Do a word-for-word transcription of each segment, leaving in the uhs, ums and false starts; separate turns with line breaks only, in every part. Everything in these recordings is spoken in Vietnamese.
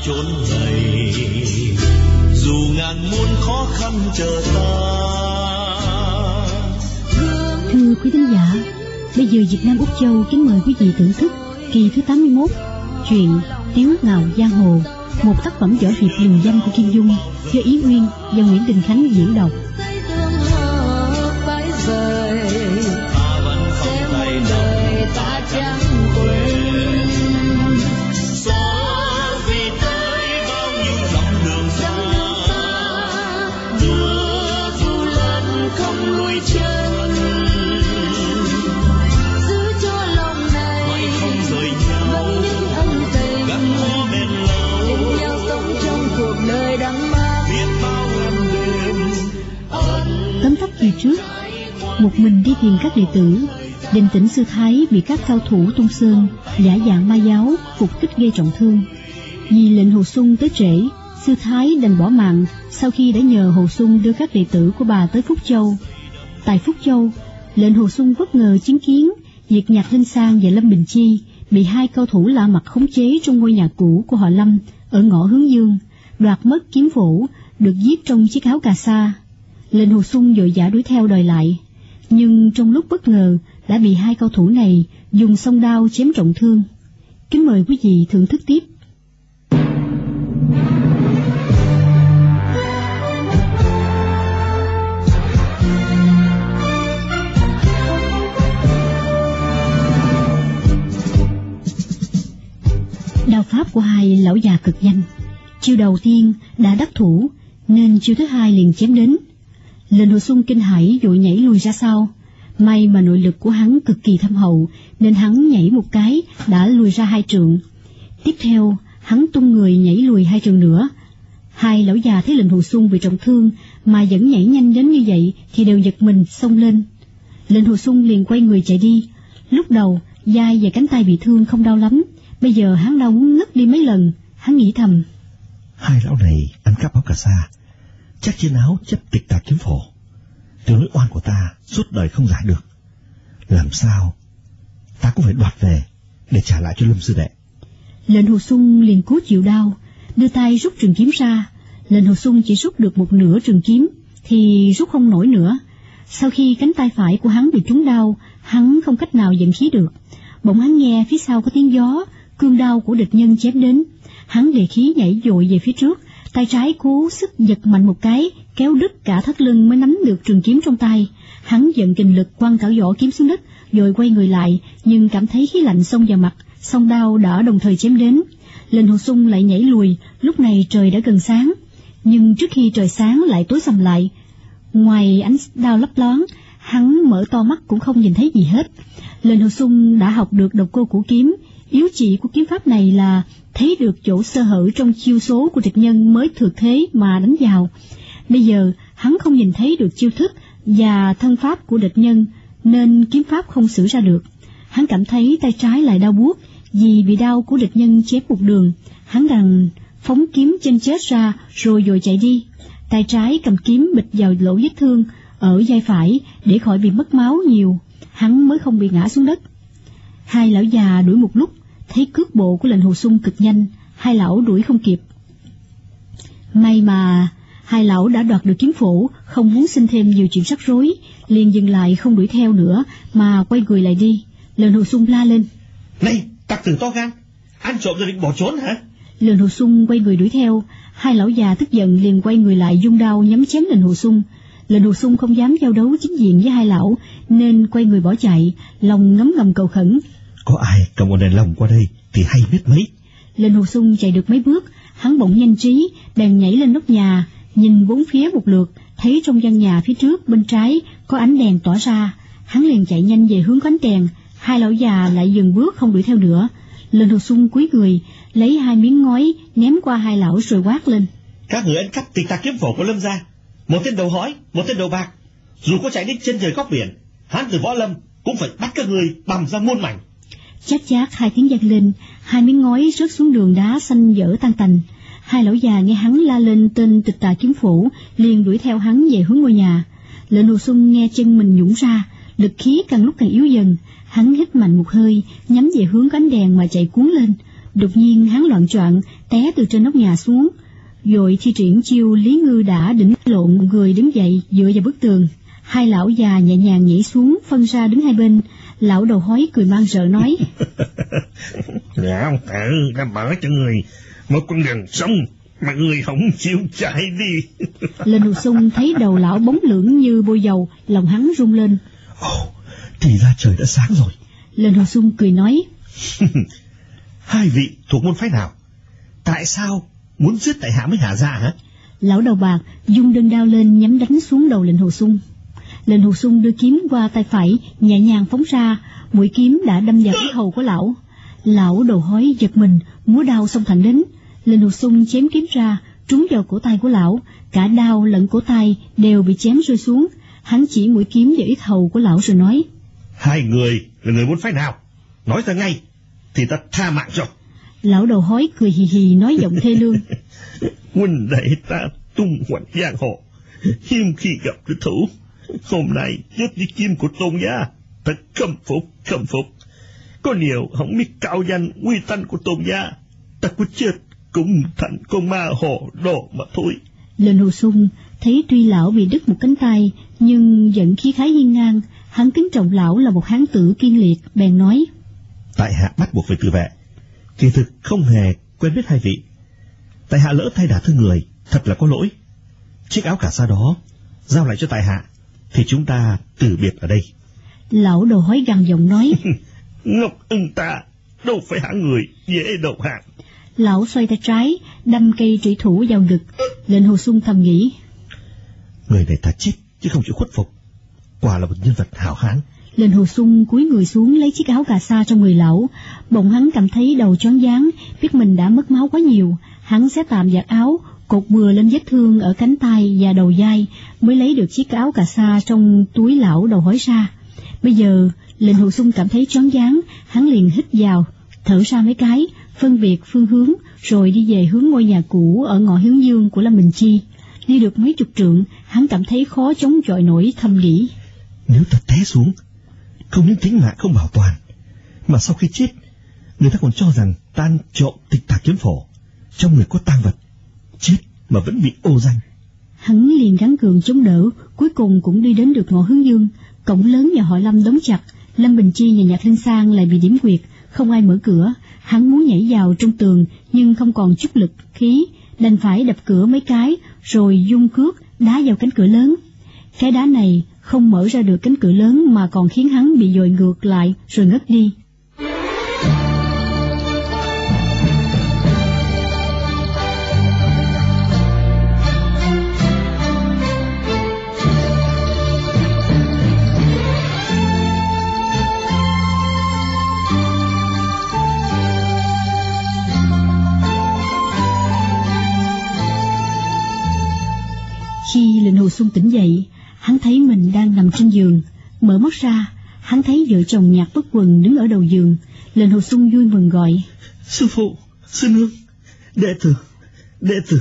chốn này, dù ngàn muôn khó khăn chờ ta.
Thưa quý thính giả, bây giờ Việt Nam Úc Châu kính mời quý vị thưởng thức kỳ thứ tám mươi mốt truyện Tiếu Ngạo Giang Hồ, một tác phẩm võ hiệp lừng danh của Kim Dung do Ý Uyên và Nguyễn Đình Khánh diễn đọc. Tóm tắt kỳ trước, một mình đi tìm các đệ tử, Định Tĩnh sư thái bị các cao thủ Tung Sơn giả dạng ma giáo phục kích gây trọng thương. Vì lệnh Hồ Xuân tới trễ, sư thái đành bỏ mạng sau khi đã nhờ Hồ Xuân đưa các đệ tử của bà tới Phúc Châu. Tại Phúc Châu, lệnh Hồ Xuân bất ngờ chứng kiến việc Nhạc Linh Sang và Lâm Bình Chi bị hai cao thủ lạ mặt khống chế trong ngôi nhà cũ của họ Lâm ở ngõ Hướng Dương, đoạt mất kiếm phổ được viết trong chiếc áo cà sa. Lệnh Hồ Xuân vội vã đuổi theo đòi lại, nhưng trong lúc bất ngờ đã bị hai cao thủ này dùng song đao chém trọng thương. Kính mời quý vị thưởng thức tiếp. Đao pháp của hai lão già cực nhanh, chiêu đầu tiên đã đắc thủ nên chiêu thứ hai liền chém đến. Lệnh Hồ Xuân kinh hãi vội nhảy lùi ra sau. May mà nội lực của hắn cực kỳ thâm hậu nên hắn nhảy một cái đã lùi ra hai trượng. Tiếp theo hắn tung người nhảy lùi hai trượng nữa. Hai lão già thấy Lệnh Hồ Xuân bị trọng thương mà vẫn nhảy nhanh đến như vậy thì đều giật mình xông lên. Lệnh Hồ Xuân liền quay người chạy đi. Lúc đầu vai và cánh tay bị thương không đau lắm, bây giờ hắn đau muốn ngất đi mấy lần. Hắn nghĩ thầm:
hai lão này ăn cắp áo cà sa, chắc trên áo chấp tịch tà kiếm phổ. Từ nỗi oan của ta suốt đời không giải được, làm sao ta cũng phải đoạt về để trả lại cho Lâm sư đệ.
Lệnh Hồ Xuân liền cố chịu đau, đưa tay rút trường kiếm ra. Lệnh Hồ Xuân chỉ rút được một nửa trường kiếm thì rút không nổi nữa. Sau khi cánh tay phải của hắn bị trúng đau, hắn không cách nào vận khí được. Bỗng hắn nghe phía sau có tiếng gió, cương đao của địch nhân chém đến. Hắn đề khí nhảy dội về phía trước, tay trái cố sức giật mạnh một cái, kéo đứt cả thắt lưng mới nắm được trường kiếm trong tay. Hắn vận kình lực quăng cả vỏ kiếm xuống đất, rồi quay người lại, nhưng cảm thấy khí lạnh xông vào mặt, song đao đã đồng thời chém đến. Lệnh Hồ Xuân lại nhảy lùi. Lúc này trời đã gần sáng, nhưng trước khi trời sáng lại tối sầm lại. Ngoài ánh đao lấp loáng, hắn mở to mắt cũng không nhìn thấy gì hết. Lệnh Hồ Xuân đã học được độc cô cửu kiếm. Yếu chỉ của kiếm pháp này là thấy được chỗ sơ hở trong chiêu số của địch nhân mới thực thế mà đánh vào. Bây giờ hắn không nhìn thấy được chiêu thức và thân pháp của địch nhân nên kiếm pháp không xử ra được. Hắn cảm thấy tay trái lại đau buốt vì bị đau của địch nhân chém một đường. Hắn đành phóng kiếm chân chết ra rồi vội chạy đi. Tay trái cầm kiếm bịch vào lỗ vết thương ở vai phải để khỏi bị mất máu nhiều, hắn mới không bị ngã xuống đất. Hai lão già đuổi một lúc, thấy cước bộ của Lệnh Hồ Xuân cực nhanh, hai lão đuổi không kịp. May mà hai lão đã đoạt được kiếm phổ, không muốn sinh thêm nhiều chuyện rắc rối, liền dừng lại không đuổi theo nữa mà quay người lại đi. Lệnh Hồ Xuân la lên:
Này, tặc tử to gan, ăn trộm rồi định bỏ trốn hả?
Lệnh Hồ Xuân quay người đuổi theo. Hai lão già tức giận liền quay người lại dung đao nhắm chém Lệnh Hồ Xuân. Lệnh Hồ Xuân không dám giao đấu chính diện với hai lão nên quay người bỏ chạy, lòng ngấm ngầm cầu khẩn:
Có ai cầm một đèn lồng qua đây thì hay biết mấy.
Lệnh Hồ Xuân chạy được mấy bước, hắn bỗng nhanh trí, bèn nhảy lên nóc nhà, nhìn bốn phía một lượt, thấy trong gian nhà phía trước bên trái có ánh đèn tỏa ra. Hắn liền chạy nhanh về hướng ánh đèn. Hai lão già lại dừng bước không đuổi theo nữa. Lệnh Hồ Xuân cúi người lấy hai miếng ngói ném qua hai lão rồi quát lên:
Các người ăn cắp tịch tà kiếm phổ của Lâm gia, một tên đầu hói, một tên đầu bạc, dù có chạy đến chân trời góc biển, hán tử võ lâm cũng phải bắt các người bằm ra muôn mảnh.
Chát chát hai tiếng vang lên, hai miếng ngói rớt xuống đường đá xanh dở tan tành. Hai lão già nghe hắn la lên tên tịch tà kiếm phổ, liền đuổi theo hắn về hướng ngôi nhà. Lệnh Hồ Xuân nghe chân mình nhũn ra, lực khí càng lúc càng yếu dần. Hắn hít mạnh một hơi, nhắm về hướng ánh đèn mà chạy cuốn lên. Đột nhiên hắn loạn choạng té từ trên nóc nhà xuống, rồi thi triển chiêu Lý Ngư đã đỉnh lộn người đứng dậy dựa vào bức tường. Hai lão già nhẹ nhàng nhảy xuống phân ra đứng hai bên. Lão đầu hói cười man rợ nói:
Lão tử đã mở cho người một con đường sống mà người không chịu chạy đi.
Lên Hồ Sung thấy đầu lão bóng lưỡng như bôi dầu, lòng hắn rung lên.
Ồ, thì ra trời đã sáng rồi.
Lên Hồ Sung cười nói:
Hai vị thuộc môn phái nào? Tại sao muốn giết tại hạ mới hạ dạ hả?
Lão đầu bạc dung đơn đao lên nhắm đánh xuống đầu Lệnh Hồ Sung. Lệnh Hồ Sung đưa kiếm qua tay phải, nhẹ nhàng phóng ra, mũi kiếm đã đâm vào cái hầu của lão. Lão đầu hói giật mình, múa đao xông thẳng đến. Lệnh Hồ Sung chém kiếm ra, trúng vào cổ tay của lão, cả đao lẫn cổ tay đều bị chém rơi xuống. Hắn chỉ mũi kiếm vào yết hầu của lão rồi nói:
Hai người là người môn phái nào? Nói ra ngay, thì ta tha mạng cho.
Lão đầu hói cười hì hì nói giọng thê lương:
Huynh đệ ta tung hoành giang hồ, hiếm khi gặp đối thủ. Hôm nay chết với kiếm của Tôn gia, thật khâm phục, khâm phục. Có điều không biết cao danh uy danh của Tôn gia, ta có chết cũng thành con ma hồ đồ mà thôi.
Lệnh Hồ Sung thấy tuy lão bị đứt một cánh tay, nhưng vẫn khí khái hiên ngang. Hắn kính trọng lão là một hán tử kiên liệt, bèn nói:
Tại hạ bắt buộc phải tự vệ, kỳ thực không hề quen biết hai vị. Tại hạ lỡ tay đả thương người, thật là có lỗi. Chiếc áo cà sa đó giao lại cho tại hạ, thì chúng ta từ biệt ở đây.
Lão đầu hói gằn giọng nói:
Ngọc ưng ta đâu phải hạng người dễ đầu hàng.
Lão xoay tay trái đâm cây trụy thủ vào ngực. Lệnh Hồ Sung thầm nghĩ:
Người này ta chết chứ không chịu khuất phục, quả là một nhân vật hảo hán.
Lệnh Hồ Sung cúi người xuống lấy chiếc áo cà sa trong người lão. Bỗng hắn cảm thấy đầu choáng váng, biết mình đã mất máu quá nhiều. Hắn xé tạm vạt áo, cột bừa lên vết thương ở cánh tay và đầu vai, mới lấy được chiếc áo cà sa trong túi lão đầu hói ra. Bây giờ Lệnh Hồ Sung cảm thấy choáng váng, hắn liền hít vào, thở ra mấy cái, phân biệt phương hướng, rồi đi về hướng ngôi nhà cũ ở ngõ Hướng Dương của Lâm Bình Chi. Đi được mấy chục trượng, hắn cảm thấy khó chống chọi nổi, thầm nghĩ:
Nếu ta té xuống, không những tính mạng không bảo toàn, mà sau khi chết, người ta còn cho rằng ta ăn trộm tịch tà kiếm phổ, trong người có tang vật, chết mà vẫn bị ô danh.
Hắn liền gắng cường chống đỡ, cuối cùng cũng đi đến được ngõ Hướng Dương. Cổng lớn nhà họ Lâm đóng chặt, Lâm Bình Chi nhà Nhạc Linh Sang lại bị điểm quyệt, không ai mở cửa. Hắn muốn nhảy vào trong tường nhưng không còn chút lực khí, đành phải đập cửa mấy cái rồi dung cước đá vào cánh cửa lớn. Cái đá này không mở ra được cánh cửa lớn mà còn khiến hắn bị dội ngược lại rồi ngất đi. Khi Lệnh Hồ Sung tỉnh dậy, hắn thấy mình đang nằm trên giường. Mở mắt ra, hắn thấy vợ chồng Nhạc Bất Quần đứng ở đầu giường. Lệnh Hồ Sung vui mừng gọi:
Sư phụ, sư nương, đệ tử, đệ tử.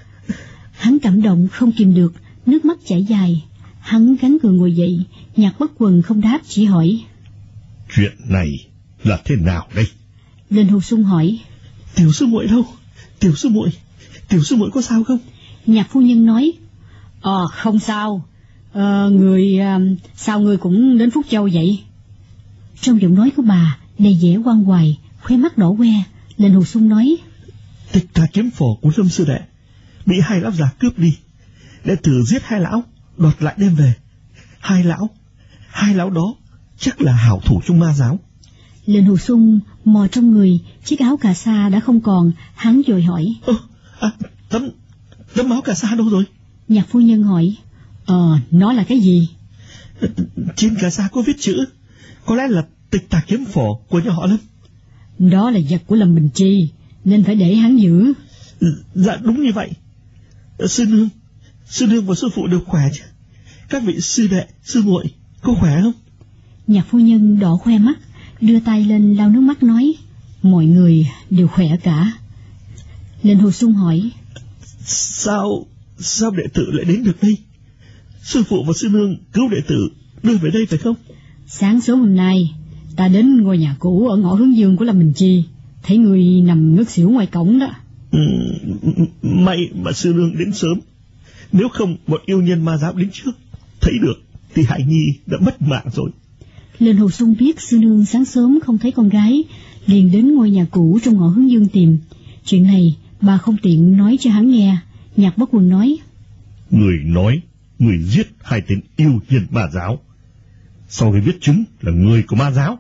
Hắn cảm động không kìm được, nước mắt chảy dài. Hắn gắng gượng ngồi dậy. Nhạc Bất Quần không đáp, chỉ hỏi:
Chuyện này là thế nào đây?
Lệnh Hồ Sung hỏi:
Tiểu sư muội đâu? Tiểu sư muội, tiểu sư muội có sao không?
Nhạc phu nhân nói: Ờ, không sao. Ờ, người... À, sao người cũng đến Phúc Châu vậy? Trong giọng nói của bà đầy vẻ quan hoài, khóe mắt đỏ que. Lệnh Hồ Sung nói:
Tịch tà kiếm phổ của Lâm sư đệ bị hai lão già cướp đi. Đệ tử giết hai lão, đoạt lại đem về. Hai lão, hai lão đó chắc là hảo thủ trong ma giáo.
Lệnh Hồ Sung mò trong người, chiếc áo cà sa đã không còn. Hắn vội hỏi:
Ơ, à, tấm, tấm áo cà sa đâu rồi?
Nhạc phu nhân hỏi: Ờ, nó là cái gì?
Trên cà sa có viết chữ, có lẽ là tịch tà kiếm phổ của nhà họ Lâm.
Đó là vật của Lâm Bình Chi, nên phải để hắn giữ.
Dạ đúng như vậy. Sư nương, sư nương và sư phụ đều khỏe chứ? Các vị sư đệ, sư muội có khỏe không?
Nhạc phu nhân đỏ khoe mắt, đưa tay lên lau nước mắt nói: Mọi người đều khỏe cả. Lệnh Hồ Sung hỏi:
Sao, sao đệ tử lại đến được đây? Sư phụ và sư nương cứu đệ tử đưa về đây phải không?
Sáng sớm hôm nay, ta đến ngôi nhà cũ ở ngõ Hướng Dương của Lâm Bình Chi, thấy người nằm ngất xỉu ngoài cổng đó.
Ừ, may mà sư nương đến sớm, nếu không bọn yêu nhân ma giáo đến trước thấy được thì Hải Nhi đã mất mạng rồi.
Lên Hồ Xuân biết sư nương sáng sớm không thấy con gái, liền đến ngôi nhà cũ trong ngõ Hướng Dương tìm. Chuyện này bà không tiện nói cho hắn nghe. Nhạc Bất Quần nói:
Người nói người giết hai tên yêu nhân ma giáo, sau khi biết chúng là người của ma giáo.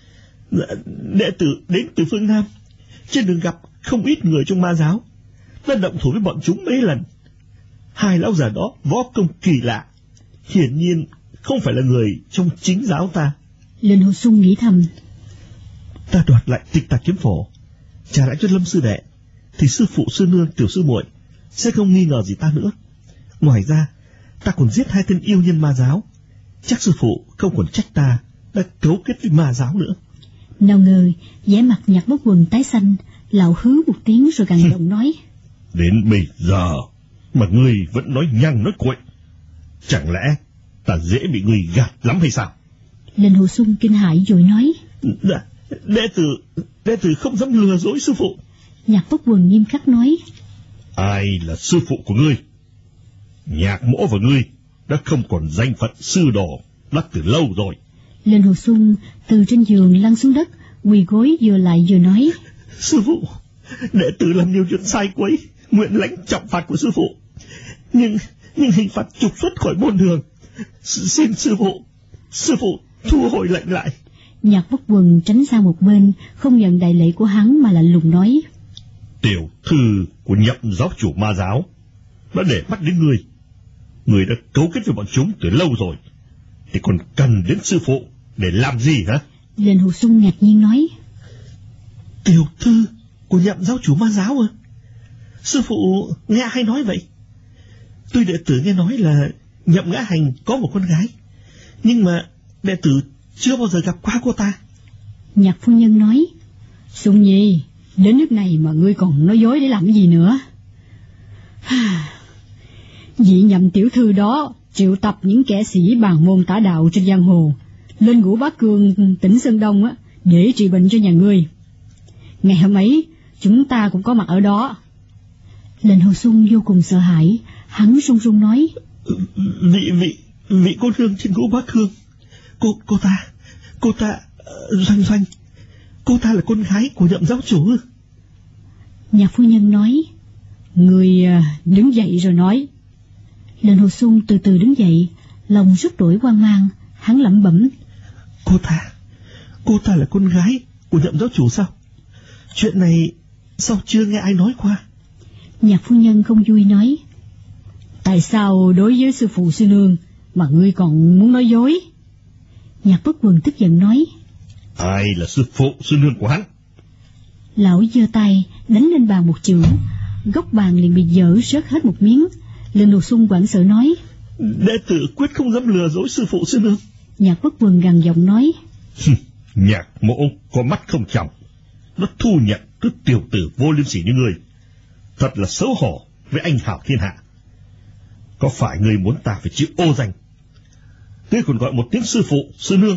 Đệ tử đến từ phương Nam, trên đường gặp không ít người trong ma giáo, đã động thủ với bọn chúng mấy lần. Hai lão già đó võ công kỳ lạ, hiển nhiên không phải là người trong chính giáo ta.
Lên Hồ Xuân nghĩ thầm:
Ta đoạt lại Tịch Tà Kiếm Phổ, trả lại cho Lâm sư đệ, thì sư phụ, sư nương, tiểu sư muội sẽ không nghi ngờ gì ta nữa. Ngoài ra, ta còn giết hai tên yêu nhân ma giáo, chắc sư phụ không còn trách ta đã cấu kết với ma giáo nữa.
Nào ngờ vẻ mặt Nhạc Bất Quần tái xanh, lão hứ một tiếng rồi gằn giọng nói:
Đến bây giờ mà ngươi vẫn nói nhăng nói cuội, chẳng lẽ ta dễ bị ngươi gạt lắm hay sao?
Lên Hồ Xuân kinh hãi rồi nói:
Đệ, đệ tử đệ tử không dám lừa dối sư phụ.
Nhạc Bất Quần nghiêm khắc nói:
Ai là sư phụ của ngươi? Nhạc Mỗ và ngươi đã không còn danh phận sư đồ đã từ lâu rồi.
Lên Hồ Xuân từ trên giường lăn xuống đất, quỳ gối vừa lại vừa nói:
Sư phụ, đệ tử làm nhiều chuyện sai quấy, nguyện lãnh trọng phạt của sư phụ, nhưng nhưng hình phạt trục xuất khỏi môn đường. Xin sư phụ, sư phụ thu hồi lệnh lại.
Nhạc Bất Quần tránh sang một bên, không nhận đại lễ của hắn mà lạnh lùng nói:
Tiểu thư của nhậm giáo chủ ma giáo đã để mắt đến ngươi, ngươi đã cấu kết với bọn chúng từ lâu rồi, thì còn cần đến sư phụ để làm gì hả?
Lên Hồ Xuân ngạc nhiên nói:
Tiểu thư của nhậm giáo chủ ma giáo à? Sư phụ nghe ai nói vậy? Tuy đệ tử nghe nói là Nhậm Ngã Hành có một con gái, nhưng mà đệ tử chưa bao giờ gặp qua cô ta.
Nhạc phu nhân nói: Xuân Nhi, đến nước này mà ngươi còn nói dối để làm gì nữa? Vị Nhậm tiểu thư đó triệu tập những kẻ sĩ bàn môn tả đạo trên giang hồ lên Ngũ Bá Cương, tỉnh Sơn Đông á, để trị bệnh cho nhà ngươi. Ngày hôm ấy chúng ta cũng có mặt ở đó. Lệnh Hồ Xuân vô cùng sợ hãi, hắn run run nói:
Vị vị vị cô nương trên Ngũ Bá Cương, cô cô ta cô ta uh, Doanh Doanh, cô ta là con gái của Nhậm giáo chủ.
Nhạc phu nhân nói: Người uh, đứng dậy rồi nói. Lệnh Hồ Xuân từ từ đứng dậy, lòng rất đổi hoang mang, hắn lẩm bẩm:
Cô ta, cô ta là con gái của Nhậm giáo chủ sao? Chuyện này sao chưa nghe ai nói qua?
Nhạc phu nhân không vui nói: Tại sao đối với sư phụ sư nương mà ngươi còn muốn nói dối? Nhạc Bất Quần tức giận nói:
Ai là sư phụ sư nương của hắn?
Lão giơ tay đánh lên bàn một chưởng, góc bàn liền bị dở rớt hết một miếng. Lệnh Hồ Xuân hoảng sợ nói:
Đệ tử quyết không dám lừa dối sư phụ sư nương.
Nhạc Bất Quần gằn giọng nói:
Nhạc Mỗ có mắt không trọng, nó thu nhận thứ tiểu tử vô liêm sỉ như ngươi, thật là xấu hổ với anh hảo thiên hạ. Có phải ngươi muốn ta phải chịu ô danh, ngươi còn gọi một tiếng sư phụ sư nương,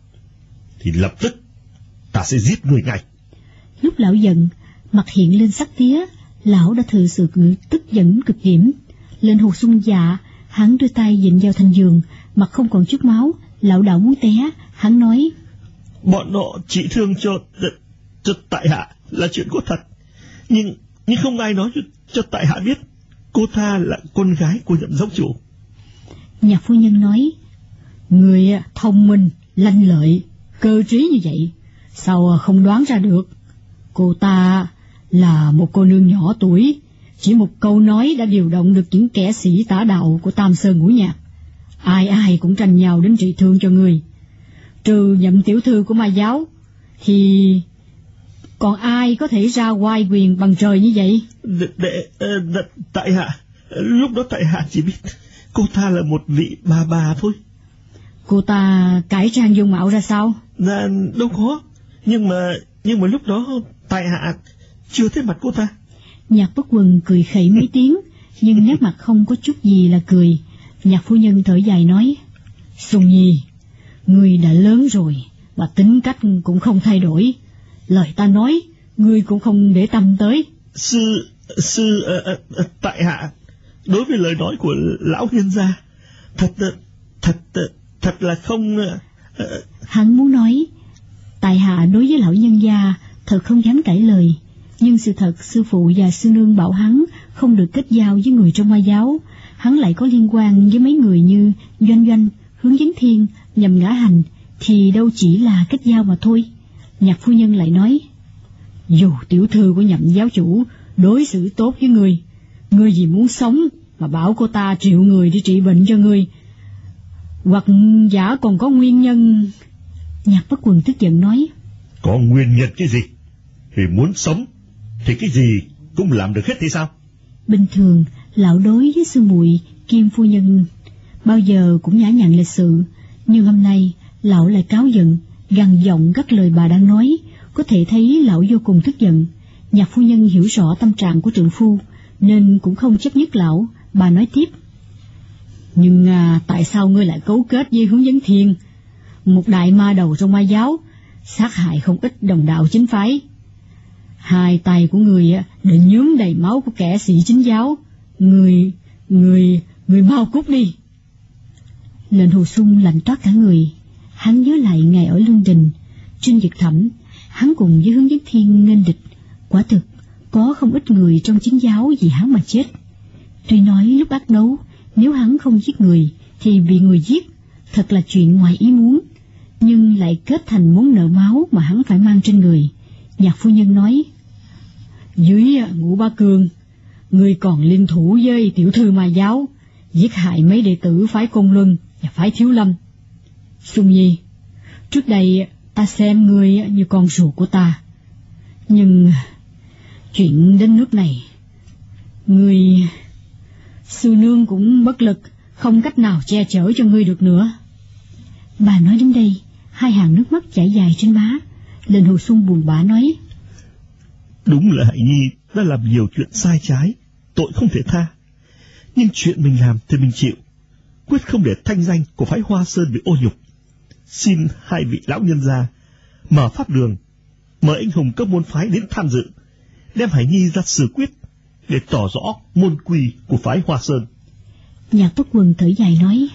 thì lập tức ta sẽ giết ngươi ngay.
Lúc lão giận, mặt hiện lên sắc tía, lão đã thừa sự tức giận cực điểm. Lệnh Hồ Xuân dạ, hắn đưa tay dịnh vào thành giường, mặt không còn chút máu, lão đảo muốn té. Hắn nói:
Bọn họ chỉ thương cho, cho tại hạ là chuyện có thật, nhưng nhưng không ai nói cho, cho tại hạ biết cô ta là con gái của Nhậm giáo chủ.
Nhạc phu nhân nói: Người thông minh, lanh lợi, cơ trí như vậy, sao không đoán ra được? Cô ta là một cô nương nhỏ tuổi, chỉ một câu nói đã điều động được những kẻ sĩ tả đạo của Tam Sơn Ngũ Nhạc. Ai ai cũng tranh nhau đến trị thương cho người. Trừ Nhậm tiểu thư của ma giáo, thì còn ai có thể ra oai quyền bằng trời như vậy?
Để, để, để, tại hạ, lúc đó tại hạ chỉ biết cô ta là một vị bà bà thôi.
Cô ta cải trang dung mạo ra sao?
Dạ, đâu có, nhưng mà nhưng mà lúc đó tại hạ chưa thấy mặt cô ta.
Nhạc Bất Quần cười khẩy mấy tiếng, nhưng nét mặt không có chút gì là cười. Nhạc phu nhân thở dài nói: Xuân Nhi, ngươi đã lớn rồi, mà tính cách cũng không thay đổi. Lời ta nói, ngươi cũng không để tâm tới.
Sư, sư, uh, uh, tại hạ, đối với lời nói của lão nhân gia, thật, uh, thật, uh, thật là không... Uh, uh...
Hắn muốn nói, tại hạ đối với lão nhân gia thật không dám cãi lời, nhưng sự thật sư phụ và sư nương bảo hắn không được kết giao với người trong Hoa giáo. Hắn lại có liên quan với mấy người như Doanh Doanh, Hướng Vấn Thiên, Nhậm Ngã Hành, thì đâu chỉ là kết giao mà thôi. Nhạc phu nhân lại nói, dù tiểu thư của Nhậm giáo chủ đối xử tốt với người, ngươi vì muốn sống mà bảo cô ta triệu người đi trị bệnh cho ngươi, hoặc giả còn có nguyên nhân. Nhạc Bất Quần tức giận nói,
có nguyên nhân cái gì? Vì muốn sống thì cái gì cũng làm được hết thì sao?
Bình thường lão đối với sư muội Kim phu nhân bao giờ cũng nhã nhặn lịch sự, nhưng hôm nay lão lại cáu giận, gằn giọng gắt lời bà đang nói, có thể thấy lão vô cùng tức giận. Nhạc phu nhân hiểu rõ tâm trạng của trượng phu nên cũng không chấp nhất lão. Bà nói tiếp, nhưng à, tại sao ngươi lại cấu kết với Hướng Vấn Thiên, một đại ma đầu trong Ma giáo, sát hại không ít đồng đạo chính phái? Hai tay của người đã nhuốm đầy máu của kẻ sĩ chính giáo. Người, người, người mau cút đi. Lệnh Hồ Sung lạnh toát cả người. Hắn nhớ lại ngày ở Lương Đình, trên vực thẳm, hắn cùng với Hướng Vấn Thiên nghênh địch. Quả thực có không ít người trong chính giáo vì hắn mà chết. Tuy nói lúc ác đấu, nếu hắn không giết người thì bị người giết, thật là chuyện ngoài ý muốn, nhưng lại kết thành món nợ máu mà hắn phải mang trên người. Nhạc phu nhân nói, dưới Ngũ Ba Cương, người còn liên thủ với tiểu thư Ma giáo, giết hại mấy đệ tử phái Côn Luân và phái Thiếu Lâm. Sung Nhi, trước đây ta xem ngươi như con ruột của ta, nhưng chuyện đến nước này, ngươi sư nương cũng bất lực, không cách nào che chở cho ngươi được nữa. Bà nói đến đây, hai hàng nước mắt chảy dài trên má. Lệnh Hồ Sung buồn bã nói,
đúng là Hải Nhi đã làm nhiều chuyện sai trái, tội không thể tha, nhưng chuyện mình làm thì mình chịu, quyết không để thanh danh của phái Hoa Sơn bị ô nhục. Xin hai vị lão nhân gia mở pháp đường, mời anh hùng các môn phái đến tham dự, đem Hải Nhi ra xử quyết để tỏ rõ môn quy của phái Hoa Sơn.
Nhạc Bất Quần thở dài nói,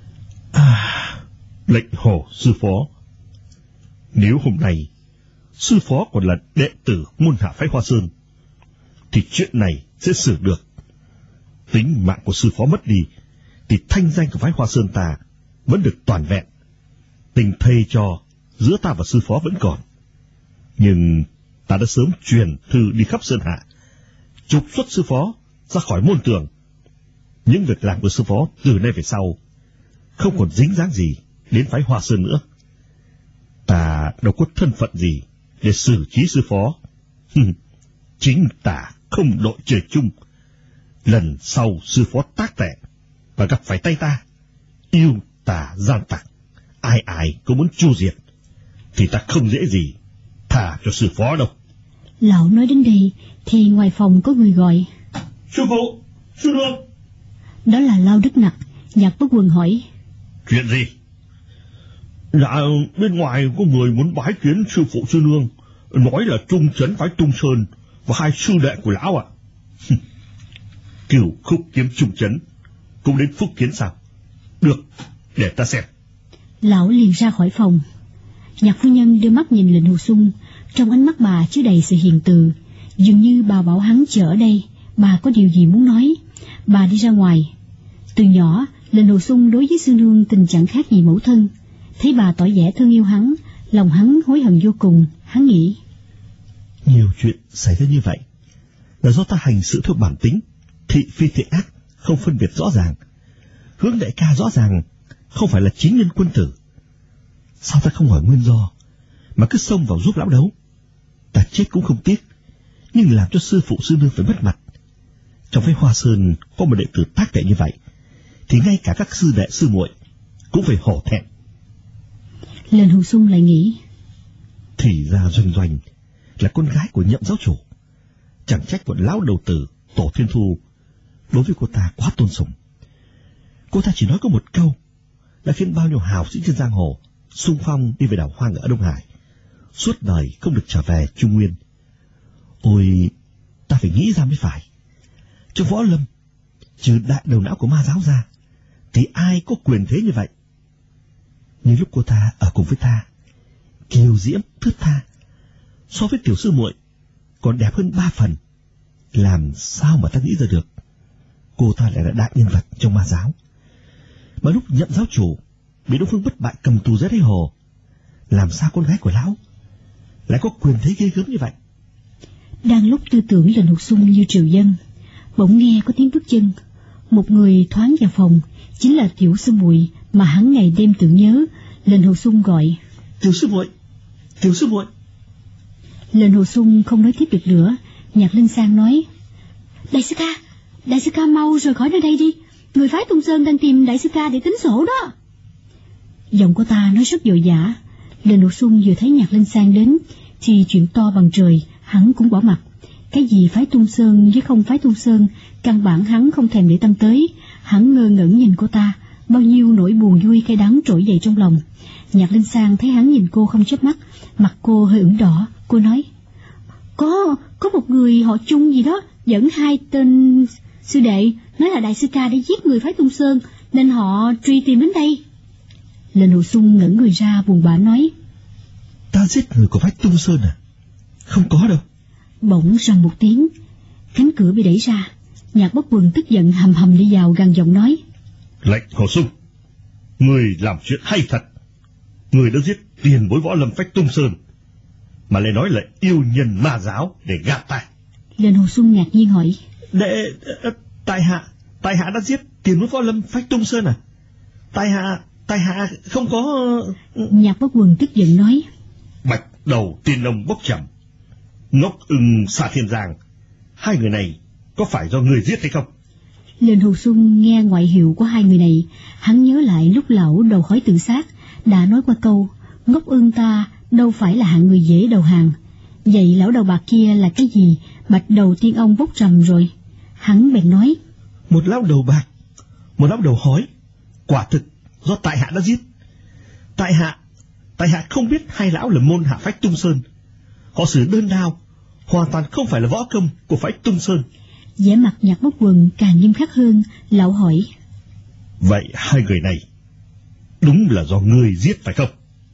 À, lệnh hồ sư phó, nếu hôm nay sư phó còn là đệ tử môn hạ phái Hoa Sơn, thì chuyện này sẽ xử được. Tính mạng của sư phó mất đi, thì thanh danh của phái Hoa Sơn ta vẫn được toàn vẹn. Tình thầy trò giữa ta và sư phó vẫn còn. Nhưng ta đã sớm truyền thư đi khắp Sơn Hạ, trục xuất sư phó ra khỏi môn tường. Những việc làm của sư phó từ nay về sau không còn dính dáng gì đến phái Hoa Sơn nữa. Ta đâu có thân phận gì để xử trí sư phó. Chính ta không đội trời chung. Lần sau sư phó tác tệ và gặp phải tay ta, yêu tà gian tặc, ai ai cũng muốn chu diệt, thì ta không dễ gì thả cho sư phó đâu.
Lão nói đến đây thì ngoài phòng có người gọi,
Sư phụ, sư nương.
Đó là Lao Đức Nặc. Nhạc Bất Quần hỏi,
Chuyện gì? Dạ, bên ngoài có người muốn bái kiến sư phụ sư nương, nói là trung trấn phái Tung Sơn và hai sư đệ của lão ạ. Cửu Khúc kiếm trung trấn cũng đến phúc kiến sao? Được, để ta xem.
Lão liền ra khỏi phòng. Nhạc phu nhân đưa mắt nhìn Lệnh Hồ Sung, trong ánh mắt bà chứa đầy sự hiền từ, dường như bà bảo hắn chờ ở đây, bà có điều gì muốn nói. Bà đi ra ngoài. Từ nhỏ, Lệnh Hồ Sung đối với sư nương tình chẳng khác gì mẫu thân. Thấy bà tỏ vẻ thương yêu hắn, lòng hắn hối hận vô cùng. Hắn nghĩ,
nhiều chuyện xảy ra như vậy là do ta hành sự theo bản tính, thị phi thiện ác không phân biệt rõ ràng. Hướng đại ca rõ ràng không phải là chính nhân quân tử, sao ta không hỏi nguyên do mà cứ xông vào giúp lão đấu? Ta chết cũng không tiếc, nhưng làm cho sư phụ sư nương phải mất mặt. Trong phái Hoa Sơn có một đệ tử tác tệ như vậy, thì ngay cả các sư đệ sư muội cũng phải hổ thẹn.
Lệnh Hồ Sung lại nghĩ,
thì ra Doanh Doanh là con gái của Nhậm giáo chủ, chẳng trách bọn lão đầu tử Tổ Thiên Thu đối với cô ta quá tôn sùng. Cô ta chỉ nói có một câu đã khiến bao nhiêu hào sĩ trên giang hồ xung phong đi về đảo hoang ở Đông Hải, suốt đời không được trở về Trung Nguyên. Ôi, ta phải nghĩ ra mới phải. Trong võ lâm, trừ đại đầu não của ma giáo ra, thì ai có quyền thế như vậy? Nhưng lúc cô ta ở cùng với ta, kiều diễm, thướt tha, so với tiểu sư muội còn đẹp hơn ba phần. Làm sao mà ta nghĩ ra được cô ta lại là đại nhân vật trong ma giáo? Mà lúc nhậm giáo chủ bị Đông Phương Bất Bại cầm tù dưới đáy hồ, làm sao con gái của lão lại có quyền thế ghê gớm như vậy?
Đang lúc tư tưởng lên hụt sung như triều dân, bỗng nghe có tiếng bước chân. Một người thoáng vào phòng, chính là tiểu sư muội mà hắn ngày đêm tưởng nhớ. Lên hụt sung gọi:
Tiểu sư muội, tiểu sư muội.
Lên hụt sung không nói tiếp được nữa. Nhạc Linh Sang nói: Đại sư ca, đại sư ca mau rời khỏi nơi đây đi. Người phái Tung Sơn đang tìm đại sư ca để tính sổ đó. Giọng của ta nói rất vội vã. Lên hụt sung vừa thấy Nhạc Linh Sang đến thì chuyện to bằng trời hắn cũng bỏ mặt. Cái gì phái Tung Sơn với không phái Tung Sơn, căn bản hắn không thèm để tâm tới. Hắn ngơ ngẩn nhìn cô ta, bao nhiêu nỗi buồn vui cay đắng trỗi dậy trong lòng. Nhạc Linh Sang thấy hắn nhìn cô không chớp mắt, mặt cô hơi ửng đỏ. Cô nói: Có, có một người họ Chung gì đó dẫn hai tên sư đệ, nói là đại sư ca đã giết người phái Tung Sơn, nên họ truy tìm đến đây. Lên Hữu Sung ngẩn người ra buồn bã nói:
Ta giết người của phái Tung Sơn à? Không có đâu.
Bỗng rầm một tiếng, cánh cửa bị đẩy ra. Nhạc Bất Quần tức giận hầm hầm đi vào, gằn giọng nói:
Lệnh Hồ Sung, người làm chuyện hay thật. Người đã giết tiền bối võ lâm phái Tung Sơn, mà lại nói là yêu nhân ma giáo để gạt ta.
Lên Hồ Sung ngạc nhiên hỏi:
Đệ, tại hạ, tại hạ đã giết tiền bối võ lâm phái Tung Sơn à? Tại hạ, tại hạ không có.
Nhạc Bất Quần tức giận nói:
Bạch đầu tiên ông bốc trầm, Ngốc Ưng xà Thiên Giang, hai người này có phải do người giết hay không?
Lên Hồ Sung nghe ngoại hiệu của hai người này, hắn nhớ lại lúc lão đầu khói tự sát đã nói qua câu: Ngốc Ưng ta đâu phải là hạng người dễ đầu hàng. Vậy lão đầu bạc kia là cái gì? Bạch đầu tiên ông bốc trầm rồi. Hắn bèn nói:
Một lão đầu bạc, một lão đầu hói, quả thực do tại hạ đã giết. Tại hạ, tại hạ không biết hai lão là môn hạ phái Tung Sơn. Họ sử đơn đao, hoàn toàn không phải là võ công của phái Tung Sơn.
Vẻ mặt Nhạc Bất Quần càng nghiêm khắc hơn, lão hỏi:
Vậy hai người này đúng là do người giết phải không?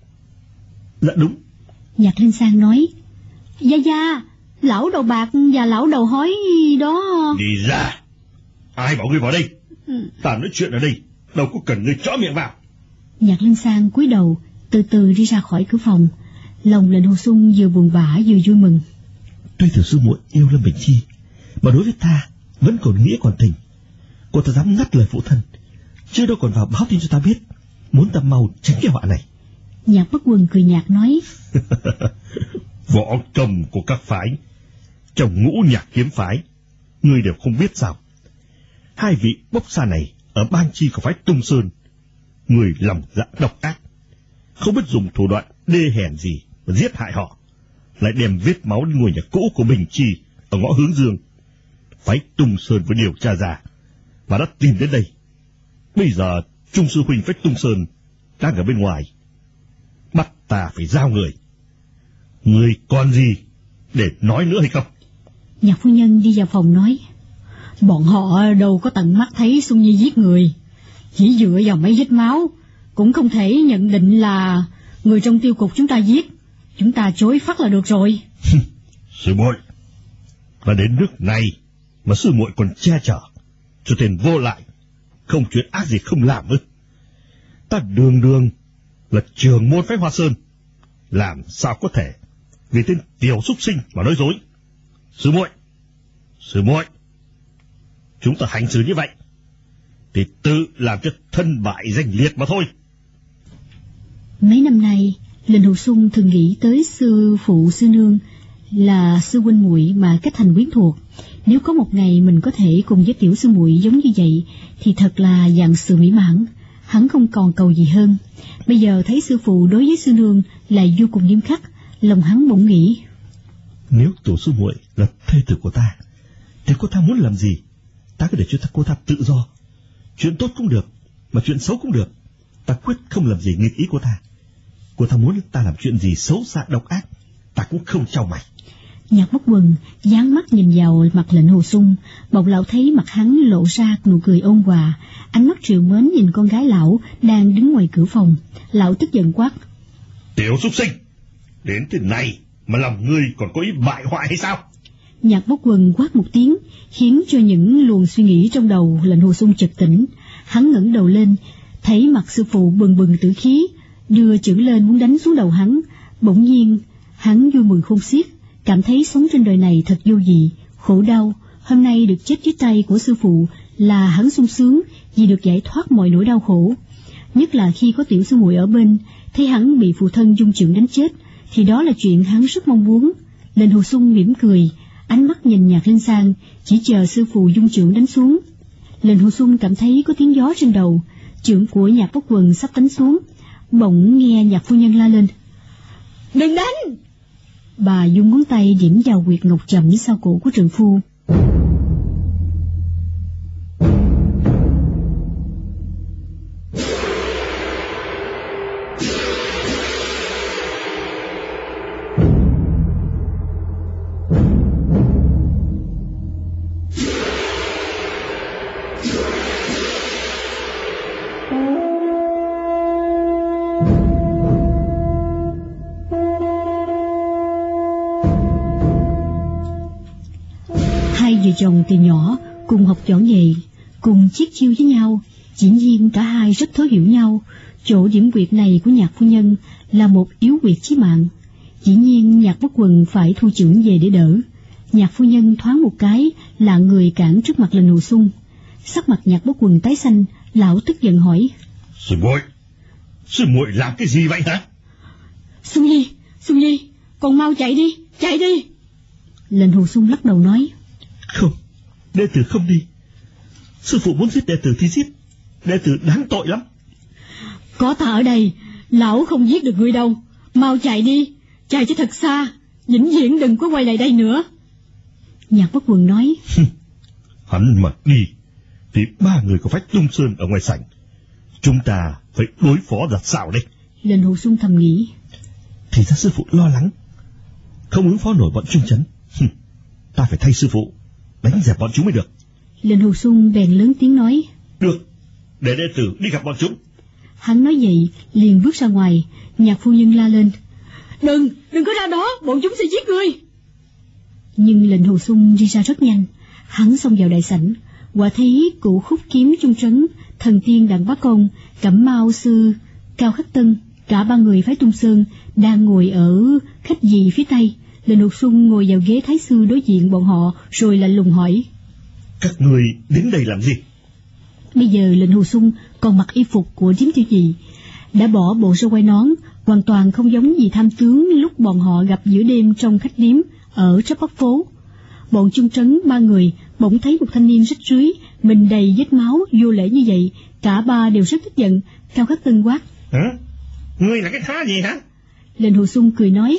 Dạ đúng.
Nhạc Linh Sang nói: Dạ dạ, lão đầu bạc và lão đầu hói đó.
Đi ra. Ai bảo ngươi vào đây? Ừ. Ta nói chuyện ở đây, đâu có cần ngươi chõ miệng vào.
Nhạc Linh Sang cúi đầu từ từ đi ra khỏi cửa phòng. Lòng Lệnh Hồ Sung vừa buồn bã vừa vui mừng.
Tuy tiểu sư muội yêu Lâm Bình Chi, mà đối với ta vẫn còn nghĩa còn tình. Cô ta dám ngắt lời phụ thân, chưa đâu còn vào báo tin cho ta biết, muốn ta mau tránh cái họa này.
Nhạc Bất Quần cười nhạt nói:
Võ công của các phái, trong ngũ nhạc kiếm phái, ngươi đều không biết sao? Hai vị bốc xa này ở ban chi của phái Tung Sơn, người lòng dạ độc ác, không biết dùng thủ đoạn đê hèn gì mà giết hại họ, lại đem vết máu đến ngôi nhà cũ của Bình Chi ở ngõ Hướng Dương. Phái Tung Sơn vừa điều tra ra và đã tìm đến đây. Bây giờ Trung sư huynh phái Tung Sơn đang ở bên ngoài, bắt ta phải giao người. Người còn gì để nói nữa hay không?
Nhạc phu nhân đi vào phòng nói: Bọn họ đâu có tận mắt thấy Xuân Nhi giết người, chỉ dựa vào mấy vết máu cũng không thể nhận định là người trong tiêu cục chúng ta giết. Chúng ta chối phát là được rồi.
Sư muội, và đến nước này mà sư muội còn che chở cho tên vô lại, không chuyện ác gì không làm ư? Ta đường đường là trưởng môn phái Hoa Sơn, làm sao có thể vì tên tiểu súc sinh mà nói dối? Sư muội, sư muội, chúng ta hành xử như vậy thì tự làm cho thân bại danh liệt mà thôi.
Mấy năm nay, Lệnh Hồ Sung thường nghĩ tới sư phụ sư nương là sư huynh muội mà kết thành quyến thuộc. Nếu có một ngày mình có thể cùng với tiểu sư muội giống như vậy thì thật là dạng sự mỹ mãn. Hắn không còn cầu gì hơn. Bây giờ thấy sư phụ đối với sư nương lại vô cùng nghiêm khắc, lòng hắn bỗng nghĩ:
Nếu tổ sư muội là thê tử của ta, thì cô ta muốn làm gì, ta cứ để cho ta cô ta tự do. Chuyện tốt cũng được, mà chuyện xấu cũng được, ta quyết không làm gì nghịch ý cô ta. Cô ta muốn ta làm chuyện gì xấu xa độc ác, ta cũng không trao mày.
Nhạc Bất Quần dán mắt nhìn vào mặt Lệnh Hồ Sung, bỗng lão thấy mặt hắn lộ ra nụ cười ôn hòa, ánh mắt trìu mến nhìn con gái lão đang đứng ngoài cửa phòng. Lão tức giận quát:
Tiểu súc sinh, đến thế này mà lòng ngươi còn có ý bại hoại hay sao?
Nhạc Bất Quần quát một tiếng, khiến cho những luồng suy nghĩ trong đầu Lệnh Hồ Sung chợt tỉnh. Hắn ngẩng đầu lên, thấy mặt sư phụ bừng bừng tử khí, đưa chưởng lên muốn đánh xuống đầu hắn. Bỗng nhiên hắn vui mừng khôn xiết, cảm thấy sống trên đời này thật vô vị, khổ đau. Hôm nay được chết dưới tay của sư phụ là hắn sung sướng, vì được giải thoát mọi nỗi đau khổ. Nhất là khi có tiểu sư muội ở bên, thấy hắn bị phụ thân dung chưởng đánh chết, thì đó là chuyện hắn rất mong muốn. Lệnh Hồ Sung mỉm cười, ánh mắt nhìn Nhạc Linh Sang, chỉ chờ sư phụ dung chưởng đánh xuống. Lệnh Hồ Sung cảm thấy có tiếng gió trên đầu, chưởng của Nhạc Bất Quần sắp đánh xuống, bỗng nghe Nhạc phu nhân la lên: Đừng đánh! Bà dùng ngón tay điểm vào huyệt ngọc chậm sau cổ của trượng phu. Vợ chồng từ nhỏ cùng học võ nghệ, cùng chiết chiêu với nhau, dĩ nhiên cả hai rất thấu hiểu nhau. Chỗ điểm quyệt này của Nhạc phu nhân là một yếu quyệt chí mạng, dĩ nhiên Nhạc Bất Quần phải thu chưởng về để đỡ. Nhạc phu nhân thoáng một cái là người cản trước mặt Lệnh Hồ Sung. Sắc mặt Nhạc Bất Quần tái xanh, lão tức giận hỏi:
Sư muội, sư muội làm cái gì vậy hả?
Sung Nhi, Sung Nhi, con mau chạy đi, chạy đi. Lệnh Hồ Sung lắc đầu nói:
Không, đệ tử không đi. Sư phụ muốn giết đệ tử thì giết, đệ tử đáng tội lắm.
Có ta ở đây, lão không giết được người đâu. Mau chạy đi, chạy cho thật xa, vĩnh viễn đừng có quay lại đây nữa. Nhạc Bất Quần nói:
Hắn mà đi thì ba người có Phách Tung Sơn ở ngoài sảnh, chúng ta phải đối phó ra sao đây?
Lệnh Hồ Sung thầm nghĩ:
Thì ra sư phụ lo lắng không ứng phó nổi bọn Trung Chấn. Ta phải thay sư phụ đánh dẹp bọn chúng mới được.
Lệnh Hồ Sung bèn lớn tiếng nói:
Được, để đệ tử đi gặp bọn chúng.
Hắn nói vậy liền bước ra ngoài. Nhạc phu nhân la lên: Đừng, đừng có ra đó, bọn chúng sẽ giết ngươi. Nhưng Lệnh Hồ Sung đi ra rất nhanh. Hắn xông vào đại sảnh, quả thấy cụ Khúc Kiếm Trung Trấn, Thần Tiên Đặng Bá Công, Cẩm Mao Sư, Cao Khắc Tân, cả ba người phái Tung Sơn đang ngồi ở khách vị phía tây. Lệnh Hồ Sung ngồi vào ghế thái sư đối diện bọn họ, rồi lạnh lùng hỏi:
Các người đến đây làm gì?
Bây giờ Lệnh Hồ Sung còn mặc y phục của Điếm Tiểu Dị, đã bỏ bộ râu quai nón, hoàn toàn không giống gì tham tướng lúc bọn họ gặp giữa đêm trong khách điếm ở Tráp Bắc phố. Bọn Trung Trấn ba người bỗng thấy một thanh niên rách rưới, mình đầy vết máu, vô lễ như vậy, cả ba đều rất tức giận. Cao Khắc Tân quát:
Hả? Ngươi là cái thá gì hả?
Lệnh Hồ Sung cười nói: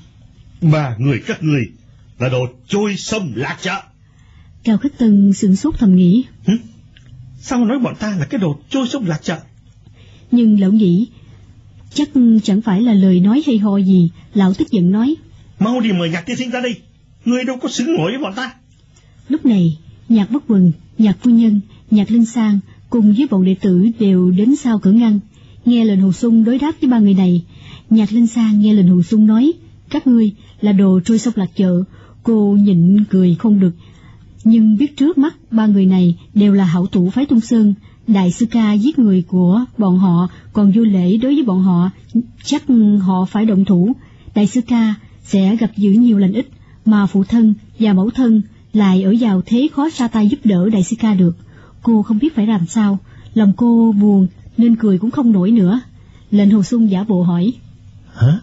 Ba người các người là đồ trôi sông lạc chợ.
Cao Khắc Tân sửng sốt thầm nghĩ:
Hứ? Sao nói bọn ta là cái đồ trôi sông lạc chợ?
Nhưng lão nghĩ chắc chẳng phải là lời nói hay ho gì. Lão tức giận nói:
Mau đi mời Nhạc tiên sinh ra đây, ngươi đâu có xứng ngồi với bọn ta.
Lúc này Nhạc Bất Quần, Nhạc phu nhân, Nhạc Linh Sang cùng với bọn đệ tử đều đến sau cửa ngăn, nghe Lệnh Hồ Sung đối đáp với ba người này. Nhạc Linh Sang nghe Lệnh Hồ Sung nói các ngươi là đồ trôi sông lạc chợ, cô nhịn cười không được, nhưng biết trước mắt ba người này đều là hảo thủ phái Tung Sơn. Đại sư ca giết người của bọn họ còn vô lễ đối với bọn họ, chắc họ phải động thủ. Đại sư ca sẽ gặp dữ nhiều lành ít, mà phụ thân và mẫu thân lại ở vào thế khó ra tay giúp đỡ đại sư ca được. Cô không biết phải làm sao, lòng cô buồn nên cười cũng không nổi nữa. Lệnh Hồ Sung giả bộ hỏi:
Hả?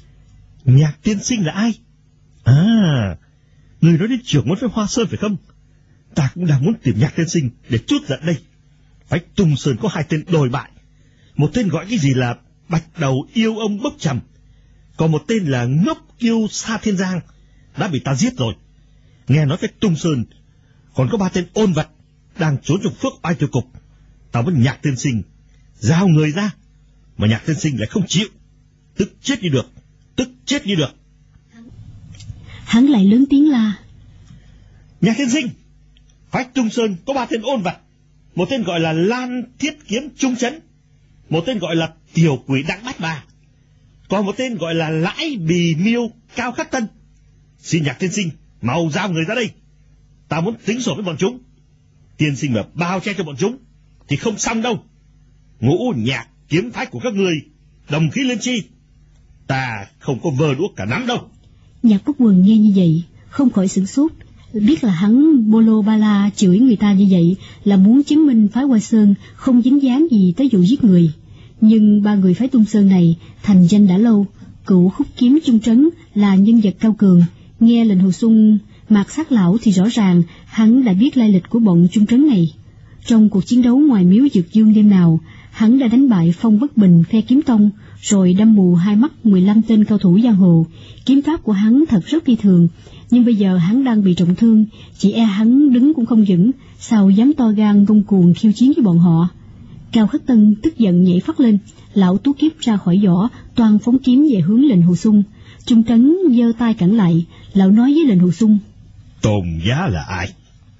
Nhạc tiên sinh là ai? À, người nói đến trưởng môn phái Hoa Sơn phải không? Ta cũng đang muốn tìm Nhạc tiên sinh để chút giận đây. Phái Tung Sơn có hai tên đồi bại, một tên gọi cái gì là Bạch Đầu Yêu Ông Bốc Trầm, còn một tên là Ngốc Kiêu Sa Thiên Giang, đã bị ta giết rồi. Nghe nói phái Tung Sơn còn có ba tên ôn vật đang trốn trong phước oai tiêu cục. Ta muốn Nhạc tiên sinh giao người ra, mà Nhạc tiên sinh lại không chịu, tức chết đi được, tức chết đi được.
hắn lại lớn tiếng la:
Nhạc tiên sinh, phái Trung Sơn có ba tên ôn vật, một tên gọi là Lan Thiết Kiếm Trung Chấn, một tên gọi là Tiểu Quỷ Đặng Bát Bà, còn một tên gọi là Lãi Bì Miêu Cao Khắc Tân. Xin nhạc tiên sinh mau giao người ra đây, ta muốn tính sổ với bọn chúng. Tiên sinh mà bao che cho bọn chúng thì không xong đâu. Ngũ Nhạc kiếm phái của các người đồng khí liên chi, ta không có vờ đuốc cả nắm đâu.
Nhạc Bất Quần nghe như vậy không khỏi sửng sốt, biết là hắn bolo ba la chửi người ta như vậy là muốn chứng minh phái Hoa Sơn không dính dáng gì tới vụ giết người. Nhưng ba người phái Tung Sơn này thành danh đã lâu, cựu Khúc Kiếm Trung Trấn là nhân vật cao cường, nghe lệnh Hồ Xuân mạt sát lão thì rõ ràng hắn đã biết lai lịch của bọn Trung Trấn này. Trong cuộc chiến đấu ngoài miếu Dược Dương đêm nào, hắn đã đánh bại Phong Bất Bình phe Kiếm Tông, rồi đâm mù hai mắt mười lăm tên cao thủ giang hồ. Kiếm pháp của hắn thật rất phi thường, nhưng bây giờ hắn đang bị trọng thương, chỉ e hắn đứng cũng không vững, sao dám to gan ngông cuồng khiêu chiến với bọn họ. Cao Khắc Tân tức giận nhảy phát lên, lão tú kiếp ra khỏi vỏ, toan phóng kiếm về hướng lệnh Hồ Xuân. Trung Trấn giơ tay cản lại, lão nói với lệnh Hồ Xuân:
Tôn Giá là ai?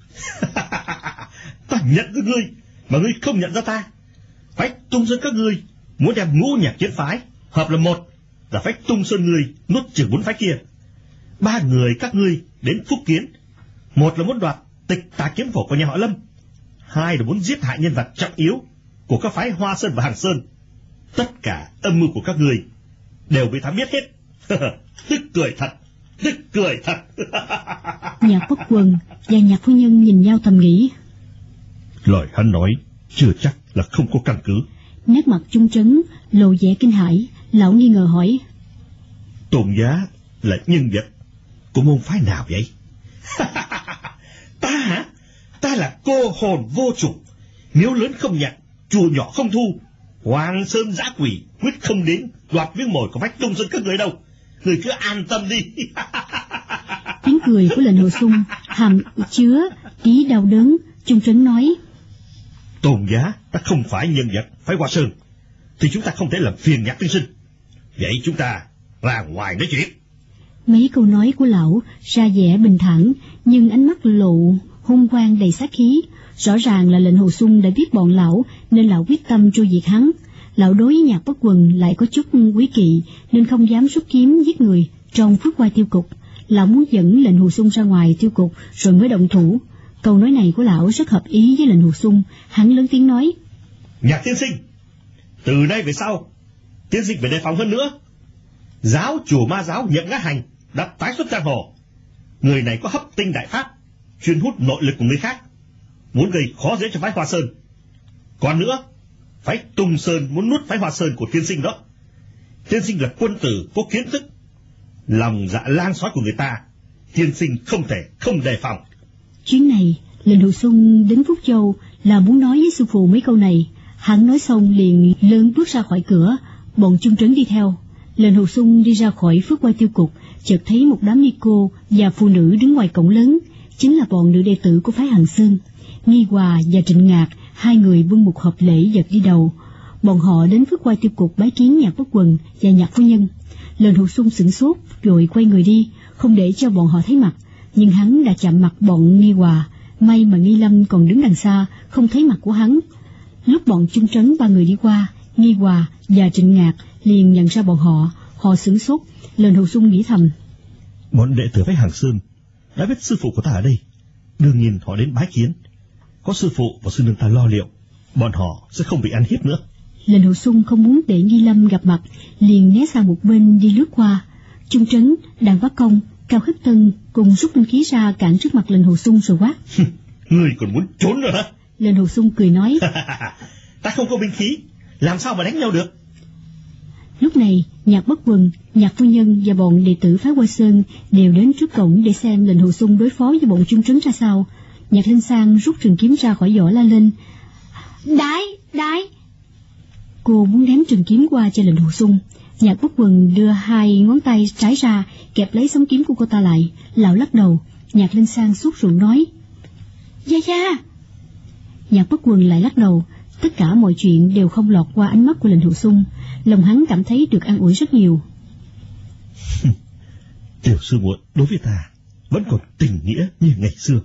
Ta nhận ra ngươi mà ngươi không nhận ra ta. Phái Tung Sơn các ngươi muốn đem Ngũ Nhạc chiến phái hợp là một, là phái Tung Sơn ngươi nuốt chửng bốn phái kia. Ba người các ngươi đến Phúc Kiến, một là muốn đoạt Tịch Tà kiếm phổ của nhà họ Lâm, hai là muốn giết hại nhân vật trọng yếu của các phái Hoa Sơn và Hàng Sơn. Tất cả âm mưu của các ngươi đều bị ta biết hết. Tức cười thật, tức cười thật.
Nhạc Bất Quần và Nhạc Phu Nhân nhìn nhau thầm nghĩ,
lời hắn nói chưa chắc là không có căn cứ.
Nét mặt Trung Trấn lộ vẻ kinh hãi, lão nghi ngờ hỏi:
Tôn Giá là nhân vật của môn phái nào vậy? Ta hả? Ta là cô hồn vô chủ, miếu lớn không nhận, chùa nhỏ không thu, Hoàng Sơn giã quỷ, quyết không đến đoạt miếng mồi của phái Tung Sơn các người đâu. Người cứ an tâm đi.
Tiếng cười của lệnh Hồ Xuân hàm chứa ý đau đớn. Trung Trấn nói:
Tôn Giá ta không phải nhân vật phái Hoa Sơn, thì chúng ta không thể làm phiền Nhạc tiên sinh. Vậy chúng ta ra ngoài nói chuyện.
Mấy câu nói của lão ra vẻ bình thản, nhưng ánh mắt lộ hung quang đầy sát khí. Rõ ràng là lệnh Hồ Xuân đã biết bọn lão, nên lão quyết tâm tru diệt hắn. Lão đối với Nhạc Bất Quần lại có chút quý kỵ, nên không dám rút kiếm giết người trong Phước Hoa tiêu cục. Lão muốn dẫn lệnh Hồ Xuân ra ngoài tiêu cục rồi mới động thủ. Câu nói này của lão rất hợp ý với lệnh Hồ Xuân. Hắn lớn tiếng nói:
Nhạc tiên sinh, từ nay về sau tiên sinh phải đề phòng hơn nữa. Giáo chủ ma giáo Nhậm Ngã Hành đã tái xuất giang hồ. Người này có hấp tinh đại pháp, chuyên hút nội lực của người khác, muốn gây khó dễ cho phái Hoa Sơn. Còn nữa, phái Tung Sơn muốn nuốt phái Hoa Sơn của tiên sinh đó. Tiên sinh là quân tử có kiến thức, lòng dạ lang sói của người ta, tiên sinh không thể không đề phòng.
Chuyến này lệnh Hồ Xuân đến Phúc Châu là muốn nói với sư phụ mấy câu này. Hắn nói xong liền lớn bước ra khỏi cửa, bọn Trung Trấn đi theo. Lệnh Hồ Xuân đi ra khỏi Phước Hoa tiêu cục, chợt thấy một đám ni cô và phụ nữ đứng ngoài cổng lớn, chính là bọn nữ đệ tử của phái Hàng Sơn. Nghi Hòa và Trịnh Ngạc, hai người bưng một hộp lễ vật đi đầu. Bọn họ đến Phước Hoa tiêu cục bái kiến Nhạc Bất Quần và Nhạc Phu Nhân. Lệnh Hồ Xuân sửng sốt rồi quay người đi, không để cho bọn họ thấy mặt. Nhưng hắn đã chạm mặt bọn Nghi Hòa, may mà Nghi Lâm còn đứng đằng xa, không thấy mặt của hắn. Lúc bọn Trung Trấn ba người đi qua, Nghi Hòa và Trịnh Ngạc liền nhận ra bọn họ, họ sửng sốt. Lệnh Hồ Xuân nghĩ thầm:
Bọn đệ tử phái Hàng Sơn đã biết sư phụ của ta ở đây, đương nhiên họ đến bái kiến. Có sư phụ và sư nương ta lo liệu, bọn họ sẽ không bị ăn hiếp nữa.
Lệnh Hồ Xuân không muốn để Nghi Lâm gặp mặt, liền né sang một bên đi lướt qua. Trung Trấn, Đàn Bá Công, Cao Khắc Tân cùng rút binh khí ra cản trước mặt lệnh Hồ Xuân rồi quát:
Ngươi còn muốn trốn nữa hả?
Lệnh Hồ Xuân cười nói:
Ta không có binh khí, làm sao mà đánh nhau được?
Lúc này Nhạc Bất Quần, Nhạc Phu Nhân và bọn đệ tử phái Hoa Sơn đều đến trước cổng để xem lệnh Hồ Xuân đối phó với bọn Trung Trấn ra sao. Nhạc Linh Sang rút trường kiếm ra khỏi vỏ la lên: Đái, đái! Cô muốn ném trường kiếm qua cho lệnh Hồ Xuân. Nhạc Bất Quần đưa hai ngón tay trái ra kẹp lấy sống kiếm của cô ta lại. Lão lắc đầu. Nhạc Linh Sang sốt ruột nói: Gia Gia! Nhạc Bất Quần lại lắc đầu. Tất cả mọi chuyện đều không lọt qua ánh mắt của lệnh Hồ Xuân. Lòng hắn cảm thấy được an ủi rất nhiều.
Tiểu xưa muộn đối với ta vẫn còn tình nghĩa như ngày xưa.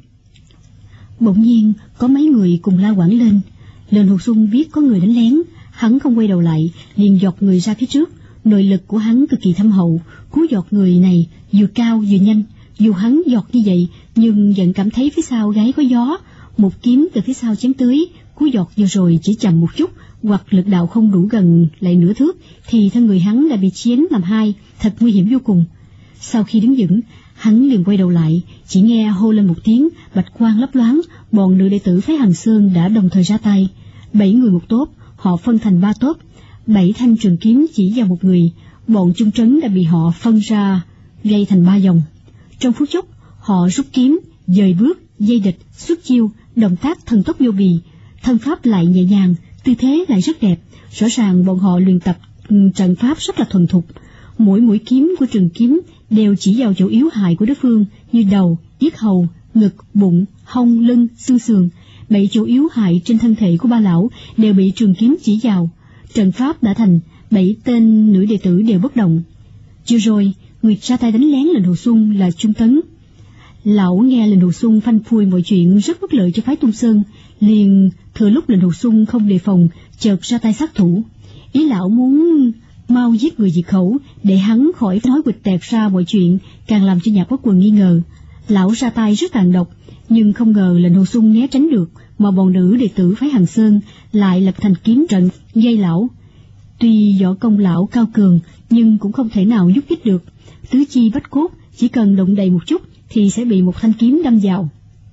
Bỗng nhiên có mấy người cùng la quảng lên. Lệnh Hồ Xuân biết có người đánh lén, hắn không quay đầu lại, liền giọt người ra phía trước. Nội lực của hắn cực kỳ thâm hậu, cú giọt người này vừa cao vừa nhanh. Dù hắn giọt như vậy, nhưng vẫn cảm thấy phía sau gáy có gió. Một kiếm từ phía sau chém tới, cú giọt vừa rồi chỉ chậm một chút, hoặc lực đạo không đủ gần lại nửa thước, thì thân người hắn đã bị chém làm hai, thật nguy hiểm vô cùng. Sau khi đứng vững, hắn liền quay đầu lại, chỉ nghe hô lên một tiếng, bạch quang lấp loáng, bọn nữ đệ tử phái Hằng Sơn đã đồng thời ra tay. Bảy người một tốp, họ phân thành ba tốp, bảy thanh trường kiếm chỉ vào một người, bọn Chung Trấn đã bị họ phân ra, gây thành ba dòng. Trong phút chốc, họ rút kiếm, dời bước, dây địch, xuất chiêu, động tác thần tốc vô bì, thân pháp lại nhẹ nhàng, tư thế lại rất đẹp. Rõ ràng bọn họ luyện tập trận pháp rất là thuần thục. Mỗi mũi kiếm của trường kiếm đều chỉ vào chỗ yếu hại của đối phương, như đầu, yết hầu, ngực, bụng, hông, lưng, xương sườn. Bảy chỗ yếu hại trên thân thể của ba lão đều bị trường kiếm chỉ vào. Trận pháp đã thành, bảy tên nữ đệ tử đều bất động. Chưa rồi, người ra tay đánh lén Lệnh Hồ Xuân là Chung Tấn. Lão nghe Lệnh Hồ Xuân phanh phui mọi chuyện rất bất lợi cho phái Tung Sơn, liền thừa lúc Lệnh Hồ Xuân không đề phòng, chợt ra tay sát thủ. Ý lão muốn mau giết người diệt khẩu, để hắn khỏi nói quịch tẹt ra mọi chuyện, càng làm cho Nhạc Bất Quần nghi ngờ. Lão ra tay rất tàn độc, nhưng không ngờ Lệnh Hồ Xuân né tránh được, mà bọn nữ đệ tử phái Hằng Sơn lại lập thành kiếm trận dây lão. Tuy võ công lão cao cường, nhưng cũng không thể nào giúp ích được. Tứ chi bách cốt, chỉ cần động đậy một chút thì sẽ bị một thanh kiếm đâm vào.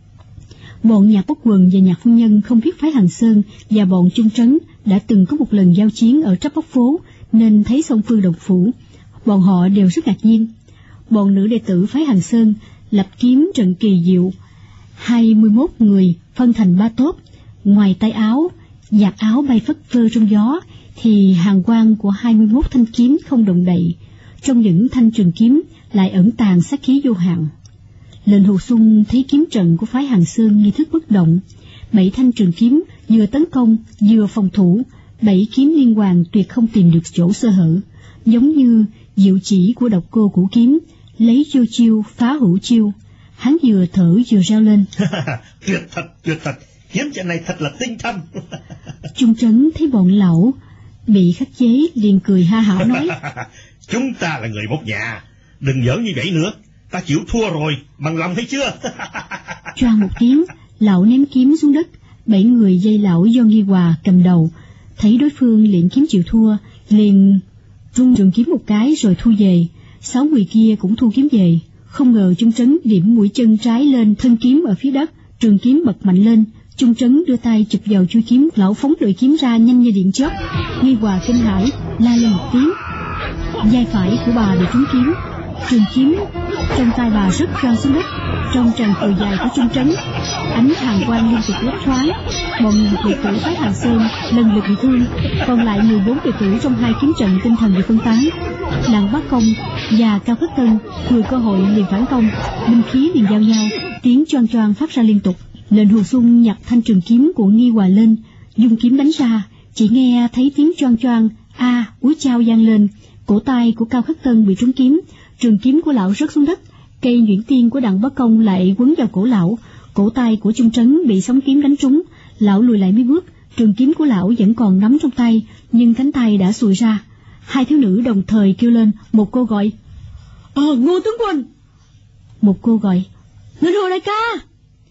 Bọn Nhạc Bất Quần và Nhạc Phu Nhân không biết phái Hằng Sơn và bọn Chung Trấn đã từng có một lần giao chiến ở Tráp Bóc Phố, nên thấy song phương đồng phủ. Bọn họ đều rất ngạc nhiên. Bọn nữ đệ tử phái Hằng Sơn lập kiếm trận kỳ diệu, hai mươi mốt người phân thành ba tốp. Ngoài tay áo, giạt áo bay phất phơ trong gió, thì hàng quang của hai mươi mốt thanh kiếm không động đậy. Trong những thanh trường kiếm lại ẩn tàng sát khí vô hạn. Lệnh Hồ Xuân thấy kiếm trận của phái Hằng Sơn nghi thức bất động. Bảy thanh trường kiếm vừa tấn công vừa phòng thủ, bảy kiếm liên hoàn tuyệt không tìm được chỗ sơ hở, giống như diệu chỉ của độc cô Cửu Kiếm, lấy vô chiêu phá hữu chiêu. Hắn vừa thở vừa reo lên.
Tuyệt thật, tuyệt thật, kiếm trận này thật là tinh thâm.
Chung Trấn thấy bọn lão bị khắc chế liền cười ha hả nói.
Chúng ta là người một nhà, đừng giỡn như vậy nữa, ta chịu thua rồi, bằng lòng hay chưa?
Choang một tiếng, lão ném kiếm xuống đất. Bảy người dây lão do Nghi Hòa cầm đầu, thấy đối phương liễn kiếm chịu thua, liền rung trường kiếm một cái rồi thu về. Sáu người kia cũng thu kiếm về. Không ngờ Chung Trấn điểm mũi chân trái lên thân kiếm ở phía đất, trường kiếm bật mạnh lên. Chung Trấn đưa tay chụp vào chui kiếm, lão phóng đội kiếm ra nhanh như điện chớp. Nghi Hòa kinh hãi la lên một tiếng, vai phải của bà bị trúng kiếm, trường kiếm trong tay bà rớt rơi xuống đất. Trong tràng cười dài của Chung Trấn, ánh hàng quang liên tục lấp thoáng. Bọn đệ tử phái Hằng Sơn lần lượt bị thương, còn lại mười bốn đệ tử trong hai kiếm trận tinh thần bị phân tán. Đặng Bá Công và Cao Khất Tân thừa cơ hội liền phản công, binh khí liền giao nhau, tiếng choang choang phát ra liên tục. Lệnh Hồ Xuân nhặt thanh trường kiếm của Nghi Hòa lên, dung kiếm đánh ra, chỉ nghe thấy tiếng choang choang a úi chao vang lên. Cổ tay của Cao Khất Tân bị trúng kiếm, trường kiếm của lão rớt xuống đất. Cây nhuyễn tiên của Đặng Bá Công lại quấn vào cổ lão, cổ tay của Chung Trấn bị sóng kiếm đánh trúng, lão lùi lại mấy bước, trường kiếm của lão vẫn còn nắm trong tay, nhưng cánh tay đã xuề ra. Hai thiếu nữ đồng thời kêu lên, một cô gọi Ờ Ngô tướng quân, một cô gọi Lệnh Hồ đại ca.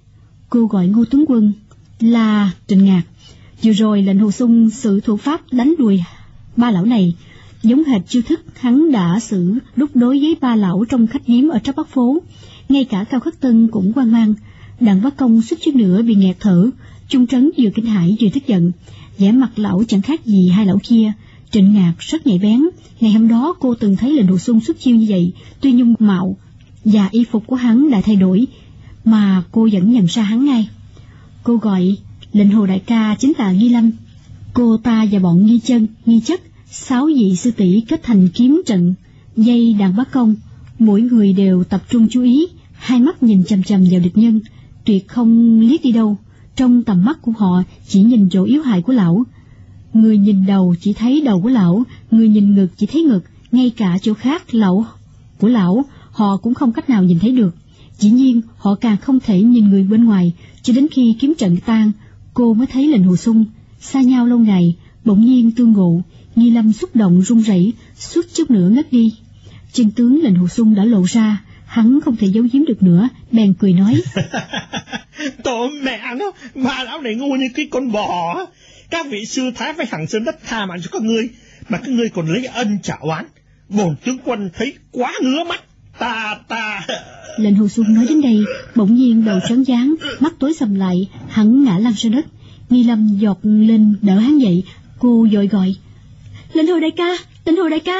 Cô gọi Ngô tướng quân là Trịnh Ngạc. Vừa rồi Lệnh Hồ Xuân sử thủ pháp đánh đuổi ba lão này, giống hệt chiêu thức hắn đã xử lúc đối với ba lão trong khách điếm ở Tráp Bắc Phố. Ngay cả Cao Khất Tân cũng hoang mang. Đặng Bá Công suýt chút nữa bị nghẹt thở. Chung Trấn vừa kinh hãi vừa tức giận, vẻ mặt lão chẳng khác gì hai lão kia. Trịnh Ngạc rất nhạy bén, ngày hôm đó cô từng thấy Lệnh Hồ Xuân xuất chiêu như vậy, tuy nhung mạo và y phục của hắn đã thay đổi, mà cô vẫn nhận ra hắn ngay. Cô gọi Lệnh Hồ đại ca chính là Nghi Lâm. Cô ta và bọn Nghi Chân, Nghi Chất, sáu vị sư tỷ kết thành kiếm trận dây Đặng Bá Công, mỗi người đều tập trung chú ý, hai mắt nhìn chằm chằm vào địch nhân, tuyệt không liếc đi đâu. Trong tầm mắt của họ chỉ nhìn chỗ yếu hại của lão. Người nhìn đầu chỉ thấy đầu của lão, người nhìn ngực chỉ thấy ngực, ngay cả chỗ khác lão của lão họ cũng không cách nào nhìn thấy được. Dĩ nhiên, họ càng không thể nhìn người bên ngoài, cho đến khi kiếm trận tan, cô mới thấy Lệnh Hồ Xung. Xa nhau lâu ngày, bỗng nhiên tương ngộ, Nghi Lâm xúc động run rẩy, suốt chút nữa ngất đi. Chân tướng Lệnh Hồ Xung đã lộ ra, hắn không thể giấu giếm được nữa, bèn cười nói:
Tổ mẹ nó, mà lão này ngu như cái con bò. Các vị sư thái với Hằng Sơn đất tha mạng cho các ngươi, mà các ngươi còn lấy ân trả oán. Bổn tướng quân thấy quá ngứa mắt. Ta ta
Lệnh Hồ Xung nói đến đây, bỗng nhiên đầu trắng dáng, mắt tối sầm lại, hắn ngã lăn ra đất. Nghi Lâm giọt lên đỡ hắn dậy, cô vội gọi: Lệnh Hồ đại ca, Lệnh Hồ đại ca.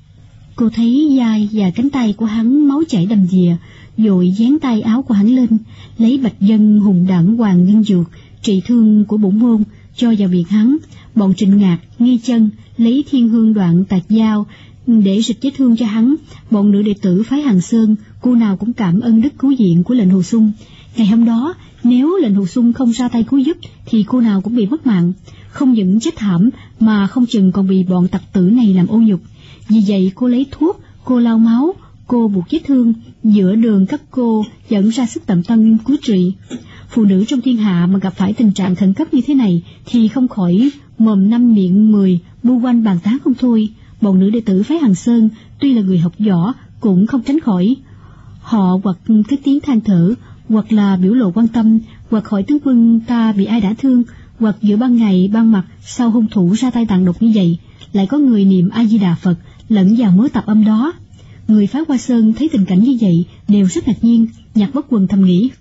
Cô thấy vai và cánh tay của hắn máu chảy đầm đìa, vội dán tay áo của hắn lên, lấy bạch dân hùng đẳng hoàng ngân dược trị thương của bổn môn cho vào miệng hắn. Bọn Trịnh Ngạc, Nghi Chân lấy thiên hương đoạn tạc dao để xịt vết thương cho hắn. Bọn nữ đệ tử phái Hằng Sơn cô nào cũng cảm ơn đức cứu viện của Lệnh Hồ Xung. Ngày hôm đó, nếu Lệnh Hồ Xung không ra tay cứu giúp thì cô nào cũng bị mất mạng, không những chết thảm mà không chừng còn bị bọn tặc tử này làm ô nhục. Vì vậy cô lấy thuốc, cô lau máu, cô buộc vết thương, giữa đường các cô dẫn ra sức tận tâm cứu trị. Phụ nữ trong thiên hạ mà gặp phải tình trạng khẩn cấp như thế này thì không khỏi mồm năm miệng mười, bu quanh bàn tán không thôi. Bọn nữ đệ tử phái Hằng Sơn tuy là người học võ cũng không tránh khỏi. Họ hoặc cất tiếng than thở, hoặc là biểu lộ quan tâm, hoặc hỏi tướng quân ta bị ai đã thương, hoặc giữa ban ngày ban mặt sau hung thủ ra tay tàn độc như vậy, lại có người niệm A Di Đà Phật lẫn vào mớ tạp âm đó. Người phái Hoa Sơn thấy tình cảnh như vậy đều rất ngạc nhiên. Nhạc Bất Quần thầm nghĩ: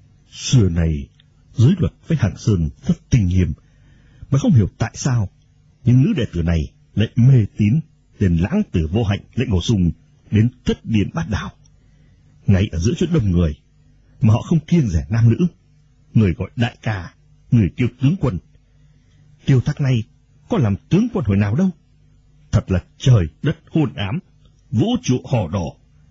Xưa này giới luật với Hằng Sơn rất tinh nghiêm, mà không hiểu tại sao những nữ đệ tử này lại mê tín đến lãng tử vô hạnh Lệnh Hồ Xung đến thất điên bát đảo. Ngay ở giữa chỗ đông người mà họ không kiêng rẻ nam nữ, người gọi đại ca, người kêu tướng quân. Tiêu Thác này có làm tướng quân hồi nào đâu. Thật là trời đất hôn ám, vũ trụ hò đỏ.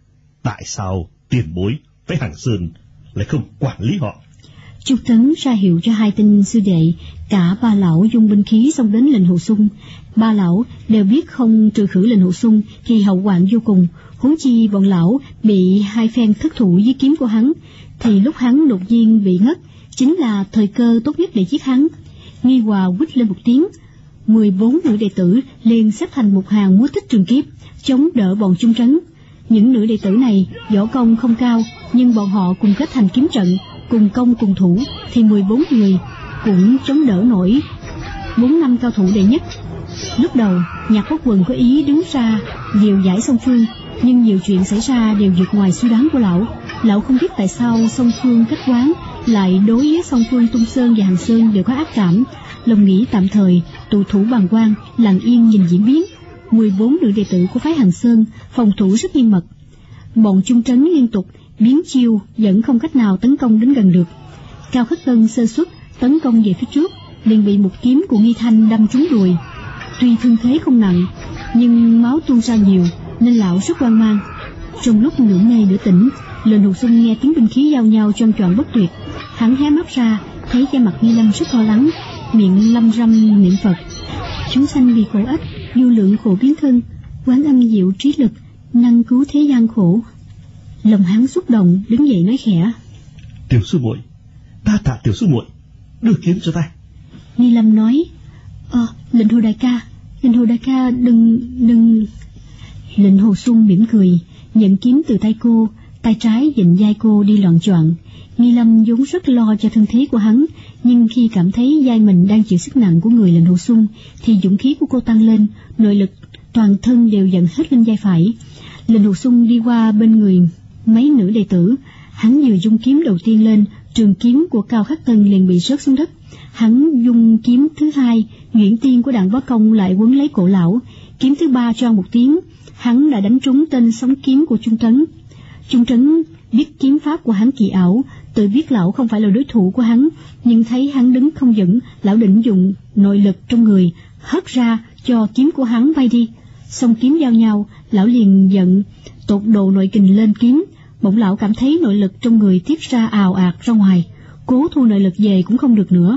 Tại sao tiền bối với Hằng Sơn lại không quản lý họ?
Trúc Tấn ra hiệu cho hai tên sư đệ, cả ba lão dung binh khí xông đến Lệnh Hồ Xung. Ba lão đều biết không trừ khử Lệnh Hồ Xung thì hậu hoạn vô cùng, huống chi bọn lão bị hai phen thất thủ dưới kiếm của hắn, thì lúc hắn đột nhiên bị ngất chính là thời cơ tốt nhất để giết hắn. Nghi Hòa quýt lên một tiếng, mười bốn nữ đệ tử liền xếp thành một hàng múa tích trường kiếp chống đỡ bọn Trung Trấn. Những nữ đệ tử này võ công không cao, nhưng bọn họ cùng kết thành kiếm trận, cùng công cùng thủ, thì mười bốn người cũng chống đỡ nổi bốn năm cao thủ đệ nhất. Lúc đầu Nhạc Bất Quần có ý đứng ra dìu giải song phương, nhưng nhiều chuyện xảy ra đều vượt ngoài suy đoán của lão. Lão không biết tại sao song phương kết quán lại đối với song phương Tung Sơn và Hằng Sơn đều có ác cảm. Lòng nghĩ tạm thời tụ thủ bàng quan, lặng yên nhìn diễn biến. mười bốn nữ đệ tử của phái Hằng Sơn phòng thủ rất nghiêm mật. Bọn Trung Trấn liên tục biến chiêu vẫn không cách nào tấn công đến gần được. Cao Khất Tân sơ suất tấn công về phía trước, liền bị một kiếm của Nghi Thanh đâm trúng đùi. Tuy thương thế không nặng, nhưng máu tuôn ra nhiều nên lão rất hoang mang. Trong lúc nửa mê nửa tỉnh, Lệnh Hồ Xung nghe tiếng binh khí giao nhau choang choạng bất tuyệt. Hắn hé mắt ra, thấy da mặt Nghi Lâm rất lo lắng, miệng lâm râm niệm Phật: Chúng sanh vì khổ ách, vô lượng khổ biến thân, quán âm diệu trí lực, năng cứu thế gian khổ. Lòng hắn xúc động, đứng dậy nói khẽ:
Tiểu sư muội, ta tạ tiểu sư muội, đưa kiếm cho ta.
Nghi Lâm nói: Ờ, Lệnh Hồ đại ca, Lệnh Hồ đại ca đừng, đừng. Lệnh Hồ Xung mỉm cười, nhận kiếm từ tay cô, tay trái vịn vai cô đi loạng choạng. Nghi Lâm vốn rất lo cho thân thế của hắn, nhưng khi cảm thấy vai mình đang chịu sức nặng của người Lệnh Hồ Xung thì dũng khí của cô tăng lên, nội lực toàn thân đều dần hết lên vai phải. Lệnh Hồ Xung đi qua bên người mấy nữ đệ tử, hắn vừa dung kiếm đầu tiên lên, trường kiếm của Cao Khắc Tân liền bị rớt xuống đất. Hắn dung kiếm thứ hai, nhuyễn tiên của Đặng Võ Công lại quấn lấy cổ lão. Kiếm thứ ba choang một tiếng, hắn đã đánh trúng tên sóng kiếm của Trung Trấn. Trung Trấn biết kiếm pháp của hắn kỳ ảo, tự biết lão không phải là đối thủ của hắn, nhưng thấy hắn đứng không vững, lão định dùng nội lực trong người hất ra cho kiếm của hắn bay đi. Song kiếm giao nhau, lão liền giận tột độ nội kình lên kiếm. Bỗng lão cảm thấy nội lực trong người tiết ra ào ạt ra ngoài, cố thu nội lực về cũng không được nữa.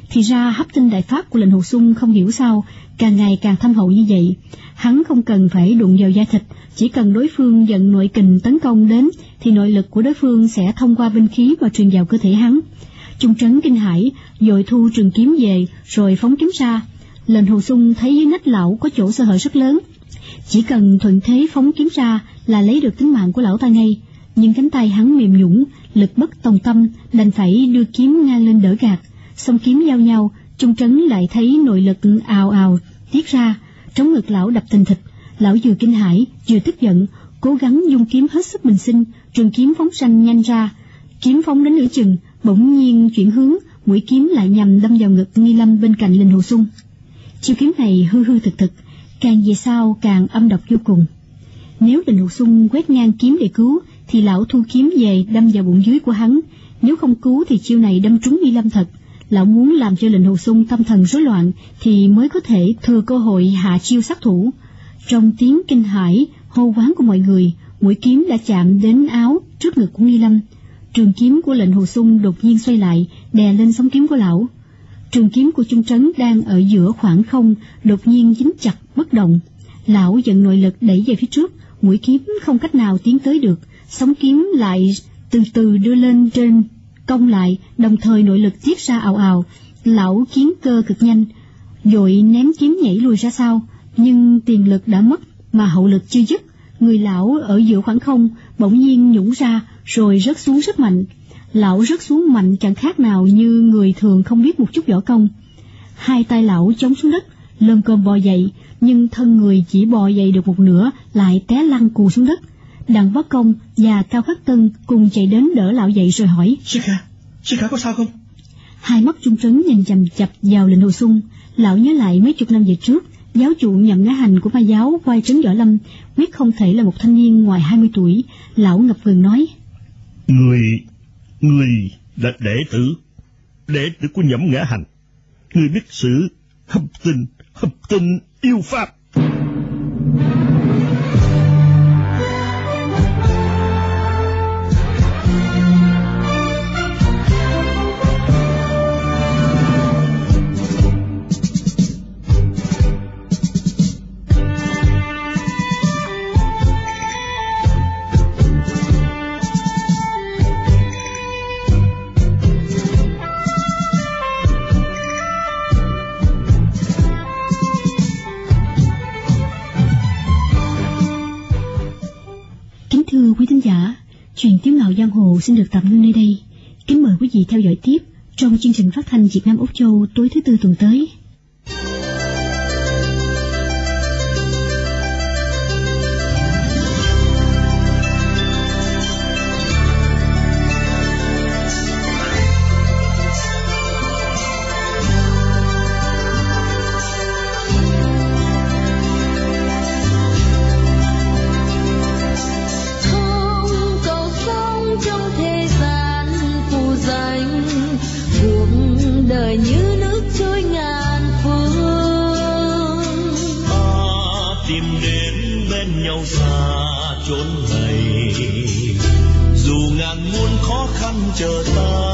Thì ra hấp tinh đại pháp của lệnh Hồ Xuân không hiểu sao càng ngày càng thâm hậu như vậy. Hắn không cần phải đụng vào da thịt, chỉ cần đối phương dẫn nội kình tấn công đến thì nội lực của đối phương sẽ thông qua binh khí mà truyền vào cơ thể hắn. Trung Trấn kinh hãi, vội thu trường kiếm về rồi phóng kiếm ra. Lệnh Hồ Xuân thấy dưới nách lão có chỗ sơ hở rất lớn, chỉ cần thuận thế phóng kiếm ra là lấy được tính mạng của lão ta ngay. Nhưng cánh tay hắn mềm nhũn, lực bất tòng tâm, đành phải đưa kiếm ngang lên đỡ gạt. Song kiếm giao nhau, Trung Trấn lại thấy nội lực ào ào tiết ra, trống ngực lão đập thình thịch. Lão vừa kinh hãi vừa tức giận, cố gắng dung kiếm hết sức bình sinh, trường kiếm phóng sanh nhanh ra. Kiếm phóng đến nửa chừng, bỗng nhiên chuyển hướng, mũi kiếm lại nhằm đâm vào ngực Nghi Lâm bên cạnh lệnh Hồ Xuân. Chiêu kiếm này hư hư thực thực, càng về sau càng âm độc vô cùng. Nếu lệnh Hồ Xuân quét ngang kiếm để cứu thì lão thu kiếm về đâm vào bụng dưới của hắn, nếu không cứu thì chiêu này đâm trúng Nghi Lâm thật. Lão muốn làm cho lệnh Hồ Xuân tâm thần rối loạn thì mới có thể thừa cơ hội hạ chiêu sát thủ. Trong tiếng kinh hãi hô hoán của mọi người, mũi kiếm đã chạm đến áo trước ngực của Nghi Lâm. Trường kiếm của lệnh Hồ Xuân đột nhiên xoay lại, đè lên sống kiếm của lão. Trường kiếm của Trung Trấn đang ở giữa khoảng không, đột nhiên dính chặt bất động. Lão dẫn nội lực đẩy về phía trước, mũi kiếm không cách nào tiến tới được, sống kiếm lại từ từ đưa lên trên, cong lại, đồng thời nội lực tiết ra ào ào. Lão chiến cơ cực nhanh, vội ném kiếm nhảy lùi ra sau, nhưng tiền lực đã mất mà hậu lực chưa dứt. Người lão ở giữa khoảng không bỗng nhiên nhũng ra rồi rớt xuống rất mạnh. Lão rớt xuống mạnh chẳng khác nào như người thường không biết một chút võ công. Hai tay lão chống xuống đất, lơm cơm bò dậy, nhưng thân người chỉ bò dậy được một nửa lại té lăn cù xuống đất. Đặng Bá Công và Cao Khắc Tân cùng chạy đến đỡ lão dậy rồi hỏi:
Sư Khả, Sư Khả có sao không?
Hai mắt Trung Trấn nhìn chằm chằm vào lệnh Hồ Xuân. Lão nhớ lại mấy chục năm về trước, giáo chủ nhậm ngã hành của ma giáo quay trấn Võ Lâm quyết không thể là một thanh niên ngoài hai mươi tuổi. Lão ngập ngừng nói:
Người, người là đệ tử, đệ tử của nhậm ngã hành. Người biết sự hấp tinh, hấp tinh yêu pháp.
Thưa quý thính giả, chuyện Tiếu Ngạo Giang Hồ xin được tạm ngưng nơi đây. Kính mời quý vị theo dõi tiếp trong chương trình phát thanh Việt Nam Úc Châu tối thứ tư tuần tới.
Như nước trôi ngàn phương,
ta tìm đến bên nhau xa chốn này, dù ngàn muôn khó khăn chờ ta.